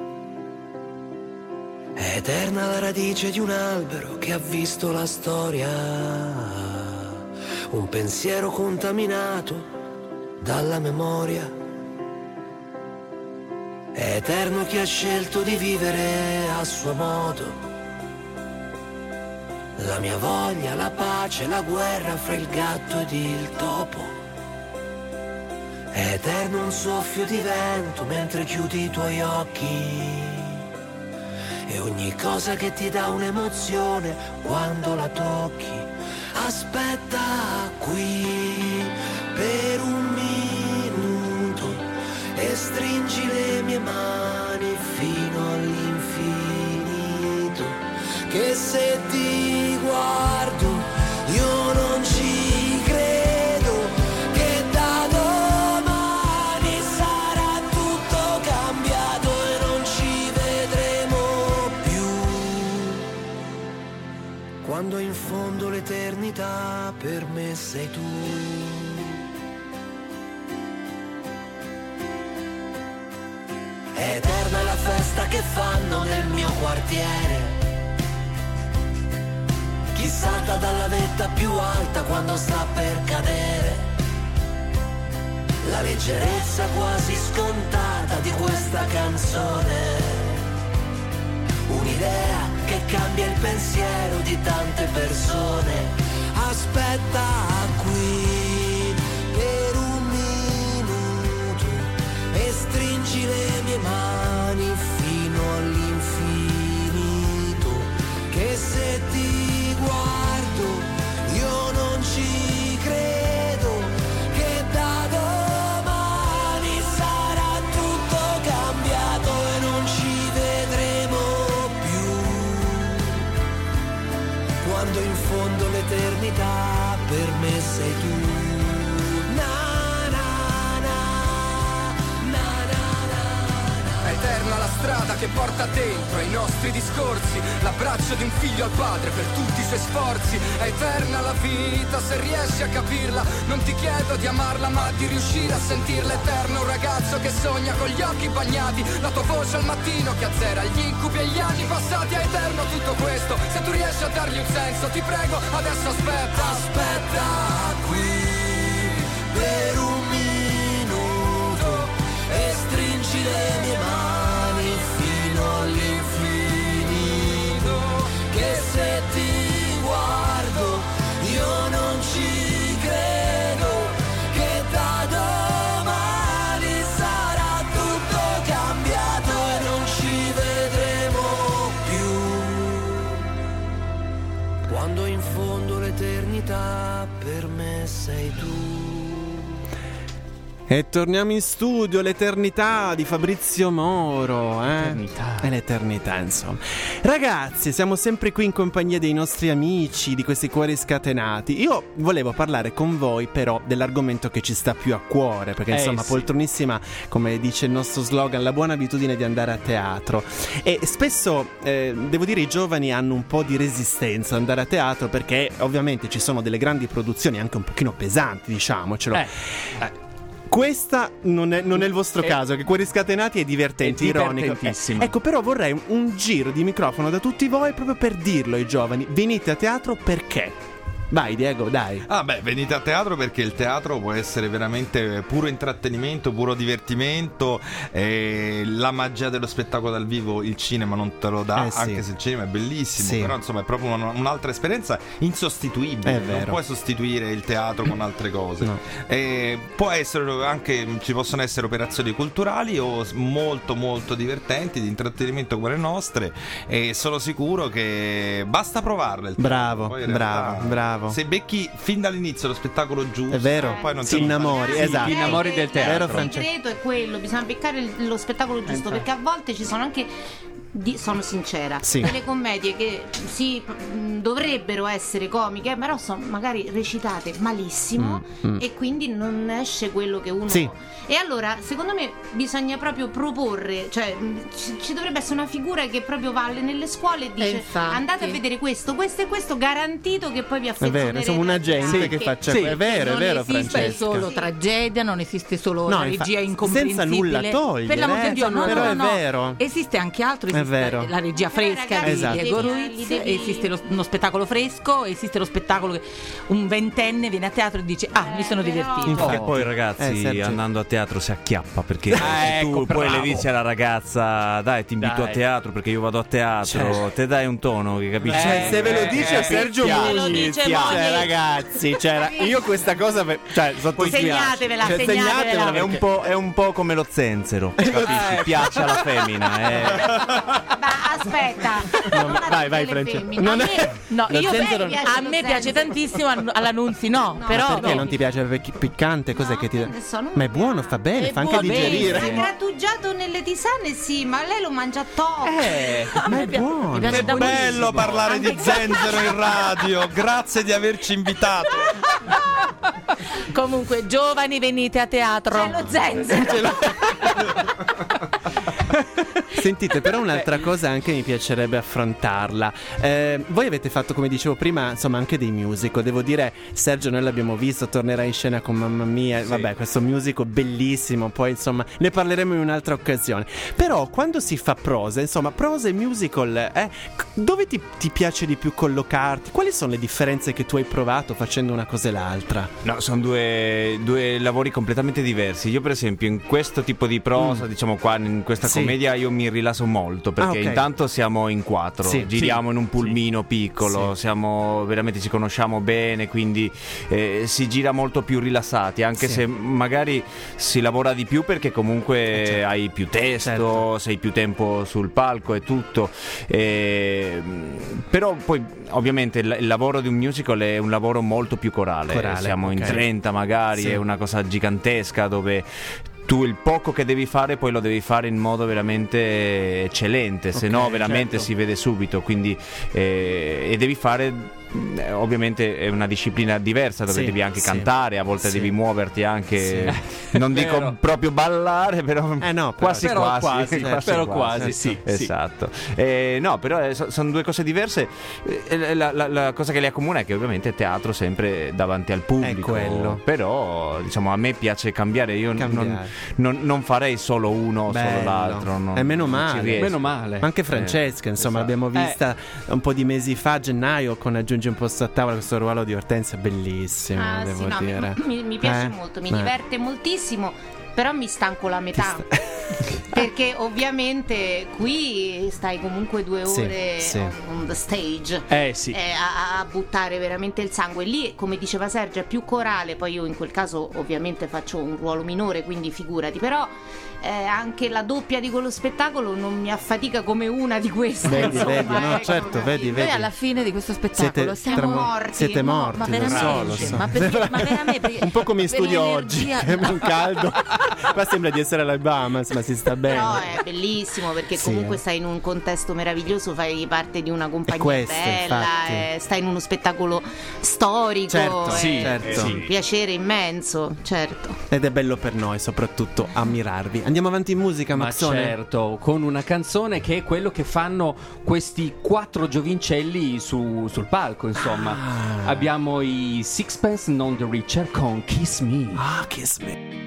È eterna la radice di un albero che ha visto la storia. Un pensiero contaminato dalla memoria. È eterno chi ha scelto di vivere a suo modo. La mia voglia, la pace, la guerra fra il gatto ed il topo. È eterno un soffio di vento mentre chiudi i tuoi occhi. E ogni cosa che ti dà un'emozione quando la tocchi. Aspetta qui per un minuto e stringi le mie mani fino all'infinito. Che se ti guardo io non ci credo, che da domani sarà tutto cambiato e non ci vedremo più. Quando in fondo l'eternità per me sei tu. È eterna la festa che fanno nel mio quartiere. Chi salta dalla vetta più alta quando sta per cadere. La leggerezza quasi scontata di questa canzone. Un'idea che cambia il pensiero di tante persone. Aspetta qui per un minuto e stringi le mie mani fino all'infinito. Che se ti guardo io non ci credo, che da domani sarà tutto cambiato e non ci vedremo più. Quando in fondo l'eternità per me sei tu. È eterna la strada che porta dentro ai nostri discorsi, l'abbraccio di un figlio al padre per tutti i suoi sforzi. È eterna la vita se riesci a capirla. Non ti chiedo di amarla ma di riuscire a sentirla. Eterno un ragazzo che sogna con gli occhi bagnati, la tua voce al mattino che azzera gli incubi e gli anni passati. È eterno tutto questo, se tu riesci a dargli un senso ti prego adesso aspetta. Aspetta qui per un minuto e stringi le mie mani fino all'infinito. Che se ti guardo io non ci credo, che da domani sarà tutto cambiato e non ci vedremo più. Quando in fondo l'eternità per me sei tu. E torniamo in studio, l'eternità di Fabrizio Moro, È l'eternità, insomma. Ragazzi, siamo sempre qui in compagnia dei nostri amici, di questi cuori scatenati. Io volevo parlare con voi però dell'argomento che ci sta più a cuore, perché insomma, sì. Poltronissima, come dice il nostro slogan, la buona abitudine di andare a teatro. E spesso, devo dire, i giovani hanno un po' di resistenza ad andare a teatro, perché ovviamente ci sono delle grandi produzioni anche un pochino pesanti, diciamocelo. Questa non è il vostro caso, che Cuori Scatenati è divertente, ironico. Ecco, però vorrei un giro di microfono da tutti voi proprio per dirlo ai giovani. Venite a teatro perché? Vai Diego, dai. Venite a teatro perché il teatro può essere veramente puro intrattenimento, puro divertimento, la magia dello spettacolo dal vivo il cinema non te lo dà, sì. anche se il cinema è bellissimo, però insomma è proprio un'altra esperienza insostituibile. Non puoi sostituire il teatro con altre cose. No. Può essere anche, ci possono essere operazioni culturali o molto molto divertenti, di intrattenimento come le nostre, e sono sicuro che basta provarle. Bravo. Se becchi fin dall'inizio lo spettacolo giusto, è vero, poi non ti innamori, ti innamori del teatro. Il segreto è quello, bisogna beccare lo spettacolo giusto, perché a volte ci sono anche, sono sincera, delle commedie che dovrebbero essere comiche, però sono magari recitate malissimo e quindi non esce quello che uno E allora secondo me bisogna proprio proporre, cioè ci dovrebbe essere una figura che proprio va nelle scuole e dice andate a vedere questo e questo, garantito che poi vi affezionerete. È vero, siamo un agente che faccia è vero, Francesca. Non esiste solo tragedia, non esiste solo la regia incomprensibile. Senza nulla togliere, per l'amor di Dio, però è no. vero. Esiste anche altro, esiste la regia fresca di Diego Ruiz, esiste uno spettacolo fresco, esiste lo spettacolo che un ventenne viene a teatro e dice mi sono divertito. Che poi ragazzi, andando a teatro si acchiappa, perché tu poi le dici alla ragazza dai ti invito a teatro perché io vado a teatro, te dai un tono che capisci. Se ve lo dice Sergio Muniz, ragazzi, io questa cosa segnatevela, è un po' come lo zenzero, capisci? Piace alla femmina. Aspetta, vai Francesca. A me piace tantissimo, all'Annunzi però perché non ti piace piccante? Cos'è che ti ma è buono, fa bene, fa anche digerire. È grattugiato nelle tisane, ma lei lo mangia ma è buono. Che bello parlare di zenzero in radio. Grazie di averci invitato. Comunque, giovani, venite a teatro. C'è lo zenzero. Sentite, però un'altra cosa anche mi piacerebbe affrontarla. Voi avete fatto, come dicevo prima, insomma, anche dei musical. Devo dire, Sergio, noi l'abbiamo visto, tornerà in scena con Mamma Mia. Vabbè, questo musical bellissimo. Poi, insomma, ne parleremo in un'altra occasione. Però, quando si fa prosa, insomma, prosa e musical, dove ti piace di più collocarti? Quali sono le differenze che tu hai provato facendo una cosa e l'altra? No, sono due lavori completamente diversi. Io, per esempio, in questo tipo di prosa, diciamo qua, in questa commedia, io mi rilasso molto perché intanto siamo in 4, giriamo in un pulmino piccolo, siamo veramente, ci conosciamo bene, quindi si gira molto più rilassati, anche se magari si lavora di più perché comunque hai più testo, sei più tempo sul palco e tutto, però poi ovviamente il lavoro di un musical è un lavoro molto più corale. Siamo in 30 magari, è una cosa gigantesca dove tu il poco che devi fare poi lo devi fare in modo veramente eccellente, se no veramente si vede subito, quindi e devi fare, ovviamente è una disciplina diversa dove devi anche cantare, a volte devi muoverti anche, non dico proprio ballare, però quasi, esatto. No, però sono due cose diverse. La cosa che le accomuna è che ovviamente teatro sempre davanti al pubblico, però diciamo a me piace cambiare, io non farei solo uno o solo l'altro, e meno male. Anche Francesca, insomma, l'abbiamo vista un po' di mesi fa, a gennaio, con Aggiungi un posto a tavola, questo ruolo di Ortensia bellissimo, devo dire. Mi piace molto, mi diverte moltissimo, però mi stanco la metà. Perché ovviamente qui stai comunque 2 ore on the stage sì. A buttare veramente il sangue. Lì, come diceva Sergio, è più corale. Poi io in quel caso ovviamente faccio un ruolo minore, quindi figurati. Però anche la doppia di quello spettacolo non mi affatica come una di queste. Vedi, no, certo, vedi. Noi alla fine di questo spettacolo siamo morti. Siete morti, ma lo veramente, so. ma veramente Un po' come in per studio oggi, l'energia. che è un caldo. Qua sembra di essere alle Bahamas, ma si sta bene. Però è bellissimo perché Sì, comunque stai in un contesto meraviglioso, fai parte di una compagnia questo, bella, infatti. stai in uno spettacolo storico, Certo, è certo. un piacere immenso, certo. Ed è bello per noi soprattutto ammirarvi. Andiamo avanti in musica, Ma Maxone? certo, con una canzone che è quello che fanno questi 4 giovincelli sul palco, insomma. Abbiamo i Sixpence Non the Richer con Kiss Me. Kiss Me.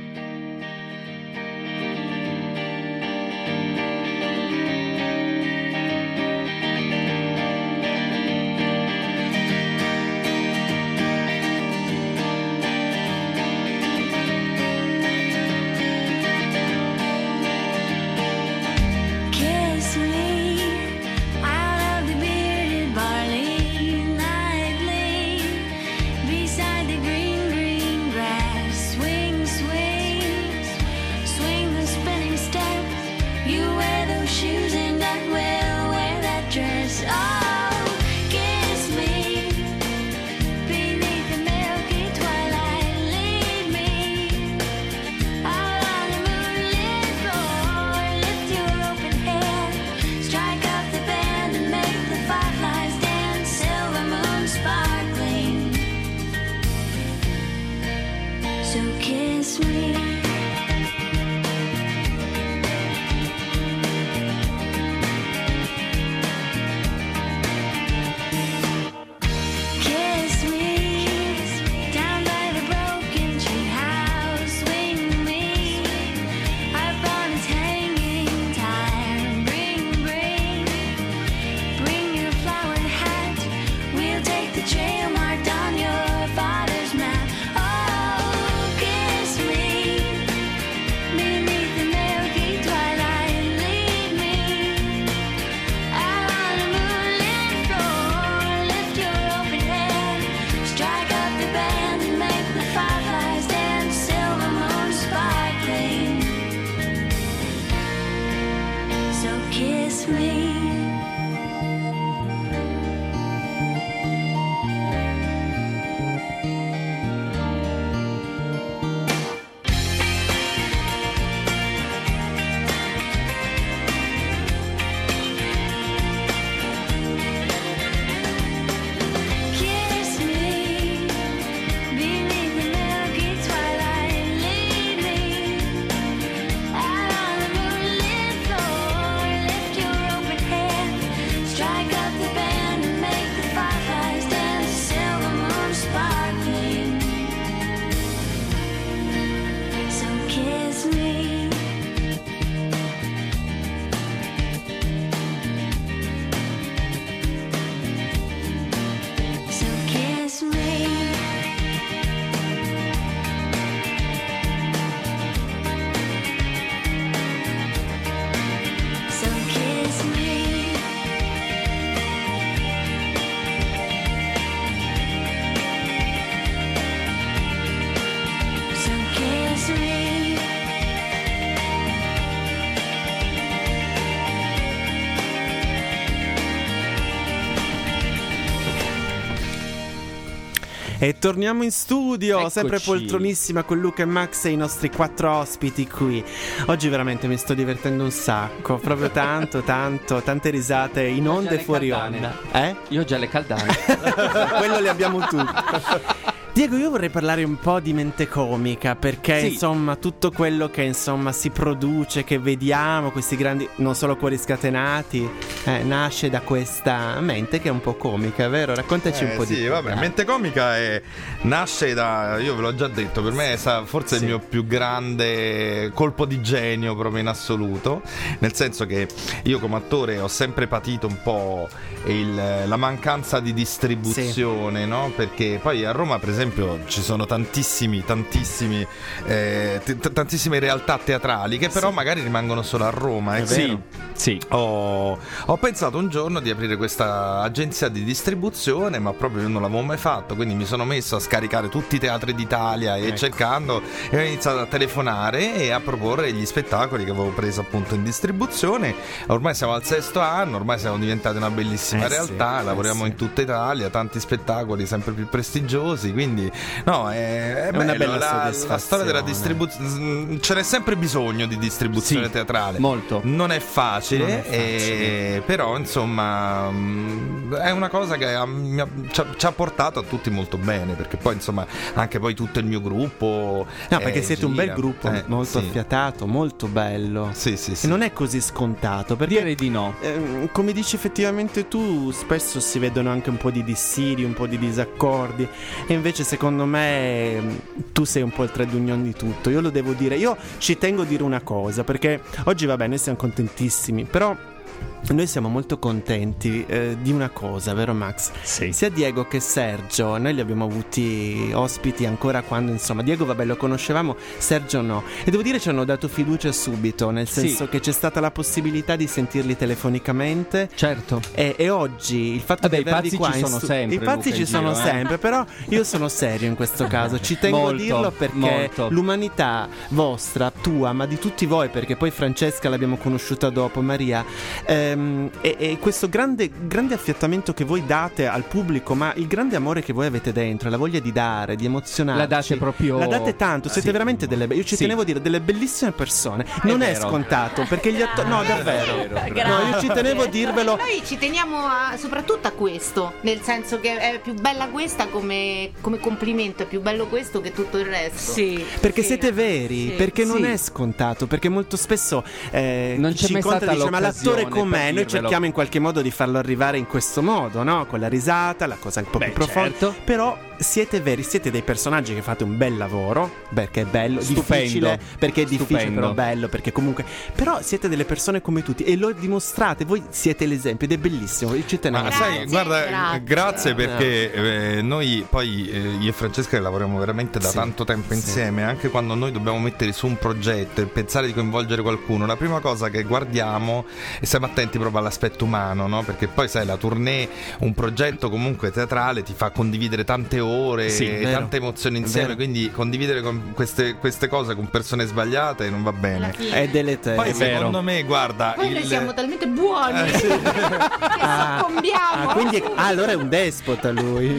Kiss me out of the bearded barley nightly, beside the green, green grass. Swing, swing, swing the spinning step. You wear those shoes and I will wear that dress. Oh, kiss me beneath the milky twilight. Lead me out on the moonlit floor. Lift your open hand, strike up the band and make the fireflies dance. Silver moon sparkling, so kiss me. Kiss me down by the broken tree house. Swing me up on its hanging tire. Bring your flowered hat. We'll take the trail marked on your father's map. Oh, kiss me beneath the milky twilight. Lead me out on the moonlit floor. Lift your open hand, strike up the band and make the fireflies dance. Silver moon sparkling, so kiss me. Kiss me beneath the milky twilight. Lead me out on the moonlit floor. Lift your open hand, strike up the band and make the fireflies dance. Silver moon sparkling, so kiss me. So kiss me. So kiss me. So kiss me. E torniamo in studio, Eccoci. sempre poltronissima con Luca e Max e i nostri 4 ospiti qui. Oggi veramente mi sto divertendo un sacco, proprio tanto, tante risate in onda e fuori onda. Io ho già le caldane. Quello le abbiamo tutti. Diego, io vorrei parlare un po' di mente comica, perché Sì. insomma tutto quello che insomma si produce, che vediamo, questi grandi, non solo cuori scatenati, nasce da questa mente che è un po' comica, vero? Raccontaci un po' sì, di vabbè, mente comica nasce da, io ve l'ho già detto, per me è forse il mio più grande colpo di genio proprio in assoluto, nel senso che io come attore ho sempre patito un po' la mancanza di distribuzione, no? Perché poi a Roma per esempio esempio ci sono tantissime realtà teatrali che però magari rimangono solo a Roma. Sì. Ho pensato un giorno di aprire questa agenzia di distribuzione, ma proprio io non l'avevo mai fatto, quindi mi sono messo a scaricare tutti i teatri d'Italia e cercando, e ho iniziato a telefonare e a proporre gli spettacoli che avevo preso appunto in distribuzione. Ormai siamo al 6º anno, ormai siamo diventati una bellissima realtà, lavoriamo in tutta Italia, tanti spettacoli sempre più prestigiosi, quindi no, è una bello, bella la soddisfazione. storia della distribuzione, ce n'è sempre bisogno di distribuzione teatrale, molto. Non è facile, però insomma è una cosa che ci ha portato a tutti molto bene, perché poi insomma anche poi tutto il mio gruppo perché siete un bel gruppo, molto affiatato, molto bello. Sì. E non è così scontato, perché direi di no. Come dici effettivamente tu, spesso si vedono anche un po' di dissidi, un po' di disaccordi, e invece secondo me tu sei un po' il trade union di tutto. Io lo devo dire, io ci tengo a dire una cosa, perché oggi va bene, siamo contentissimi, però noi siamo molto contenti di una cosa, vero Max? Sì. Sia Diego che Sergio, noi li abbiamo avuti ospiti ancora quando, insomma, Diego vabbè lo conoscevamo, Sergio no, e devo dire ci hanno dato fiducia subito, nel senso che c'è stata la possibilità di sentirli telefonicamente. Certo. E oggi il fatto di averli qua ci sono sempre, i pazzi Luca, ci sono sempre, però io sono serio in questo caso, ci tengo a dirlo, perché l'umanità vostra, tua, ma di tutti voi, perché poi Francesca l'abbiamo conosciuta dopo, Maria, e questo grande affiatamento che voi date al pubblico, ma il grande amore che voi avete dentro, la voglia di dare, di emozionarci, la date tanto, siete veramente io ci tenevo a dire delle bellissime persone. Non è scontato, perché gli attori, no, davvero, no, io ci tenevo a dirvelo. Noi ci teniamo soprattutto a questo, nel senso che è più bella questa come complimento, è più bello questo che tutto il resto. Perché siete veri, perché non è scontato, perché molto spesso non c'è ci mai incontra stata e dice: ma l'attore com'è? Noi dirvelo. cerchiamo in qualche modo di farlo arrivare in questo modo, no? Con la risata, la cosa un po' più profonda. Però siete veri, siete dei personaggi che fate un bel lavoro, perché è bello, difficile, perché è difficile, però bello, perché comunque, però siete delle persone come tutti e lo dimostrate, voi siete l'esempio ed è bellissimo. Io ci tenevo. Ma sai, guarda, grazie perché noi poi io e Francesca lavoriamo veramente da tanto tempo insieme, anche quando noi dobbiamo mettere su un progetto e pensare di coinvolgere qualcuno, la prima cosa che guardiamo e siamo attenti proprio all'aspetto umano, no? Perché poi sai, la tournée, un progetto comunque teatrale ti fa condividere tante ore e tante emozioni insieme, quindi condividere con queste cose con persone sbagliate non va bene, è deleterio. Poi secondo me, guarda, noi siamo talmente buoni che soccombiamo. Quindi allora è un despota lui.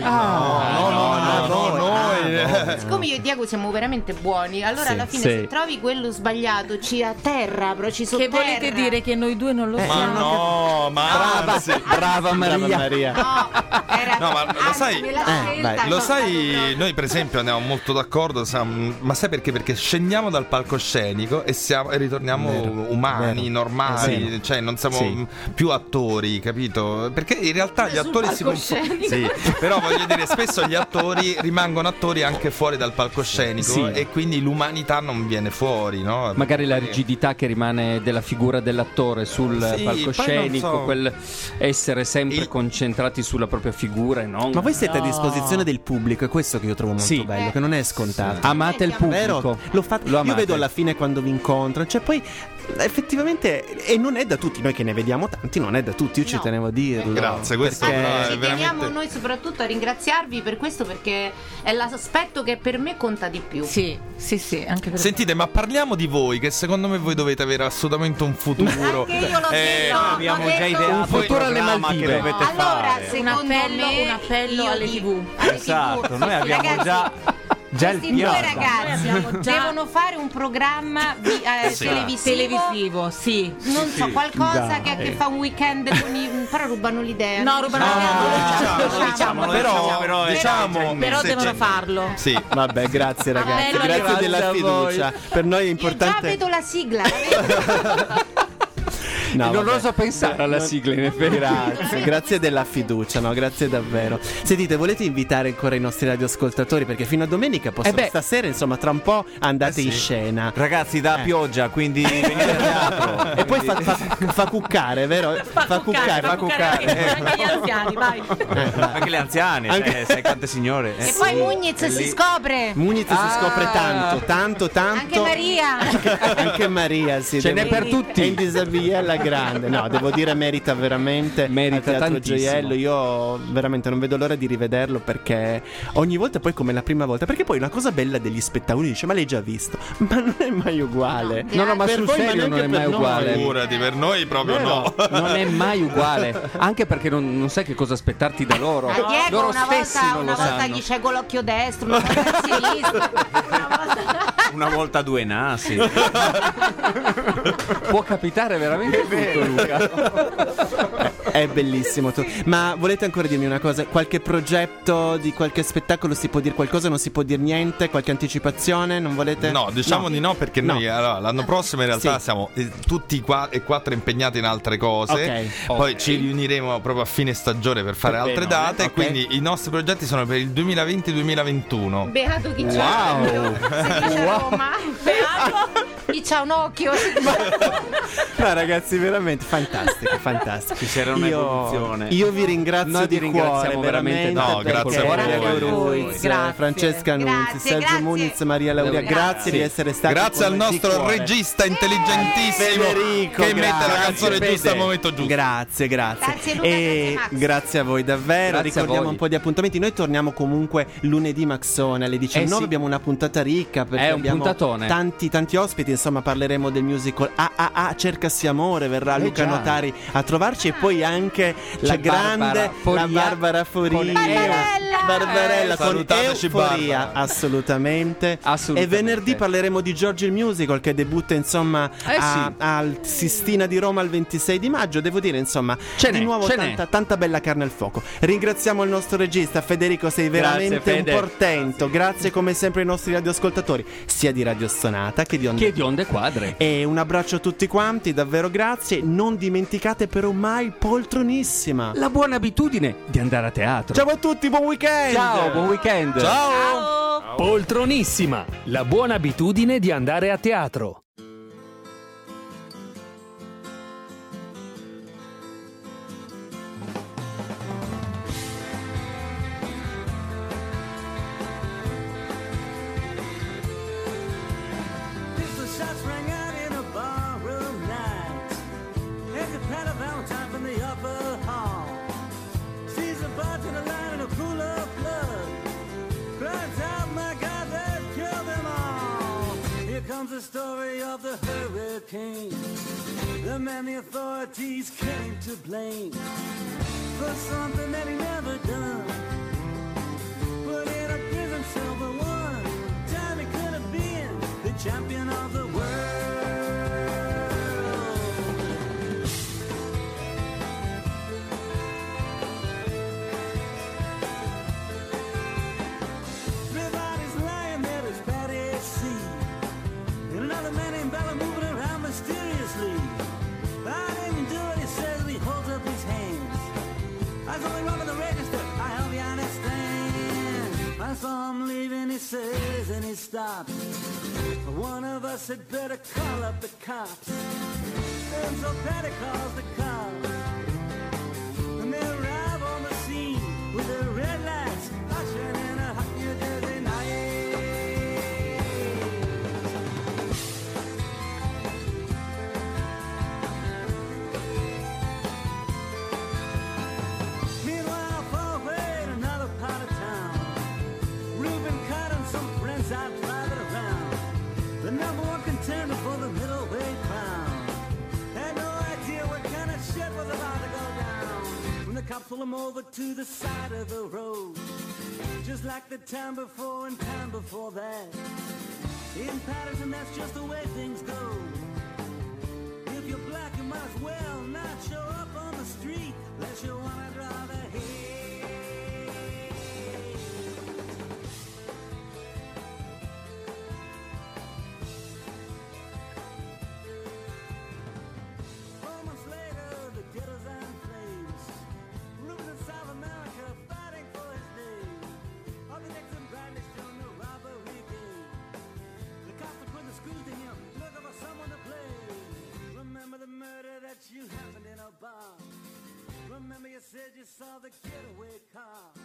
Siccome io e Diego siamo veramente buoni, allora alla fine se trovi quello sbagliato ci atterra, però ci sotterra. Che volete dire che noi due non lo siamo? Ma no, ma brava Maria. No, ma lo sai, noi per esempio andiamo molto d'accordo, ma sai perché? Perché scendiamo dal palcoscenico e ritorniamo umani, normali, cioè non siamo più attori, capito? Perché in realtà gli attori però voglio dire, spesso gli attori rimangono attori anche fuori dal palcoscenico e quindi l'umanità non viene fuori, no? Magari la rigidità che rimane della figura dell'attore sul palcoscenico, quel essere sempre concentrati sulla propria figura e non. Ma voi siete a disposizione del pubblico, è questo che io trovo molto bello, che non è scontato. Amate il pubblico. Io vedo alla fine quando vi incontrano, cioè poi effettivamente, e non è da tutti, noi che ne vediamo tanti, non è da tutti, io ci tenevo a dirlo. Grazie, questo ci teniamo noi soprattutto a ringraziarvi per questo, perché è l'aspetto che per me conta di più. Sì, anche per Sentite, ma parliamo di voi, che secondo me voi dovete avere assolutamente un futuro. Anche io l'ho detto, abbiamo già ideato un futuro alle Maldive che dovete allora, fare. un appello alle TV. Esatto, noi abbiamo già il questi due ragazzi devono fare un programma televisivo, sì. Non so, qualcosa che fa un weekend con però rubano l'idea. No, rubano l'idea. Però devono farlo. Sì. Vabbè, grazie ragazzi, grazie della fiducia. Per noi è importante. Io già vedo la sigla. No, non vabbè. oso pensare alla sigla, in effetti. Grazie della fiducia, no, grazie davvero. Sentite, volete invitare ancora i nostri radioascoltatori? Perché fino a domenica possono, stasera, insomma, tra un po' andate in scena. Ragazzi, da pioggia, quindi venite a teatro. E poi fa cuccare, vero? Fa cuccare. Anche gli anziani, vai. Anche le anziane, sai quante signore. E poi Mugnez si scopre. Mugnez si scopre tanto. Anche Maria. Anche Maria, sì. Ce n'è per tutti. Andy Zaviella grande. No, devo dire merita veramente. Merita al Teatro tantissimo. Gioiello. Io veramente non vedo l'ora di rivederlo, perché ogni volta poi come la prima volta. Perché poi una cosa bella degli spettacoli dice: ma l'hai già visto? Ma non è mai uguale. No, ma Per sul voi, ma serio non neanche è mai per noi. uguale. Figurati, per noi proprio no. Non è mai uguale, anche perché non sai che cosa aspettarti da loro. A Diego Loro una stessi volta, non una lo volta sanno. gli c'è con l'occhio destro, una volta sinistro. Una volta due nasi. Può capitare veramente tutto, Luca. È bellissimo. Ma volete ancora dirmi una cosa? Qualche progetto di qualche spettacolo? Si può dire qualcosa? Non si può dire niente? Qualche anticipazione? Non volete? No, diciamo di no, perché noi allora, l'anno prossimo in realtà Sì. siamo tutti e quattro impegnati in altre cose. Poi ci riuniremo proprio a fine stagione per fare altre date. Ok. Quindi i nostri progetti sono per il 2020-2021. Beato chi c'è. Wow. Si dice a Roma. Beato chi c'ha un occhio. No, ragazzi, veramente fantastico. Ci sarà un'evoluzione. Io vi ringrazio Noi ti di ringraziamo cuore, veramente No, perché grazie a Diego voi. Ruiz, Grazie. Francesca Nunzi, Grazie, Sergio grazie. Muniz, Maria Lauria, grazie di essere stati Grazie al con noi di nostro cuore. regista intelligentissimo Federico, che mette la grazie, canzone Fede. giusta al momento giusto. Grazie. Grazie, Luca, E grazie, Max. grazie a voi davvero. Grazie a Ricordiamo voi. un po' di appuntamenti. Noi torniamo comunque lunedì Maxone alle 19. sì. Abbiamo una puntata ricca perché È un abbiamo puntatone. tanti ospiti. Insomma, parleremo del musical Cercasi amore. Verrà Luca già. Notari a trovarci, e poi anche la grande Barbara Foria. la Barbara Foria. Barbarella con Salutateci, euforia, Barbara. assolutamente. E venerdì parleremo di Giorgio il Musical, che debutta insomma al Sistina di Roma il 26 di maggio. Devo dire insomma di nuovo tanta bella carne al fuoco. Ringraziamo il nostro regista Federico, sei veramente Fede. un portento. Grazie come sempre ai nostri radioascoltatori, sia di Radio Stonata che di Onde Quadre. E un abbraccio a tutti quanti, davvero grazie. Non dimenticate però mai Poltronissima, la buona abitudine di andare a teatro. Ciao a tutti, buon weekend. Ciao, buon weekend. Ciao. Poltronissima, la buona abitudine di andare a teatro. Pistol shots rang out in a barroom night. As a pat of Valentine from the upper hall. Sees a bartender lying in a pool of blood. Cries out, my God, they've killed them all. Here comes the story of the hurricane. The man the authorities came to blame for something that he never done. Put in a prison cell for one time he could have been the champion of the world. Three bodies lying there as Patty C. And another man named Bella moving around mysteriously. I didn't do it, he says, and he holds up his hands. I was only running the register, I hope you understand. I saw him leaving, he says, and he stops. One of us had better call up the cops. And so Patty calls the cops. And they arrive on the scene with their red lights flashing in a hot New Jersey night. Meanwhile, far away in another part of town, Reuben Cott and some friends out driving around. The number one contender for the middleweight crown. Had no idea what kind of shit was about to go down. When the cops pull him over to the side of the road, just like the time before and time before that. In Patterson, that's just the way things go. If you're black, you might as well not show up on the street unless you wanna draw the hate. Almost said you saw the getaway car.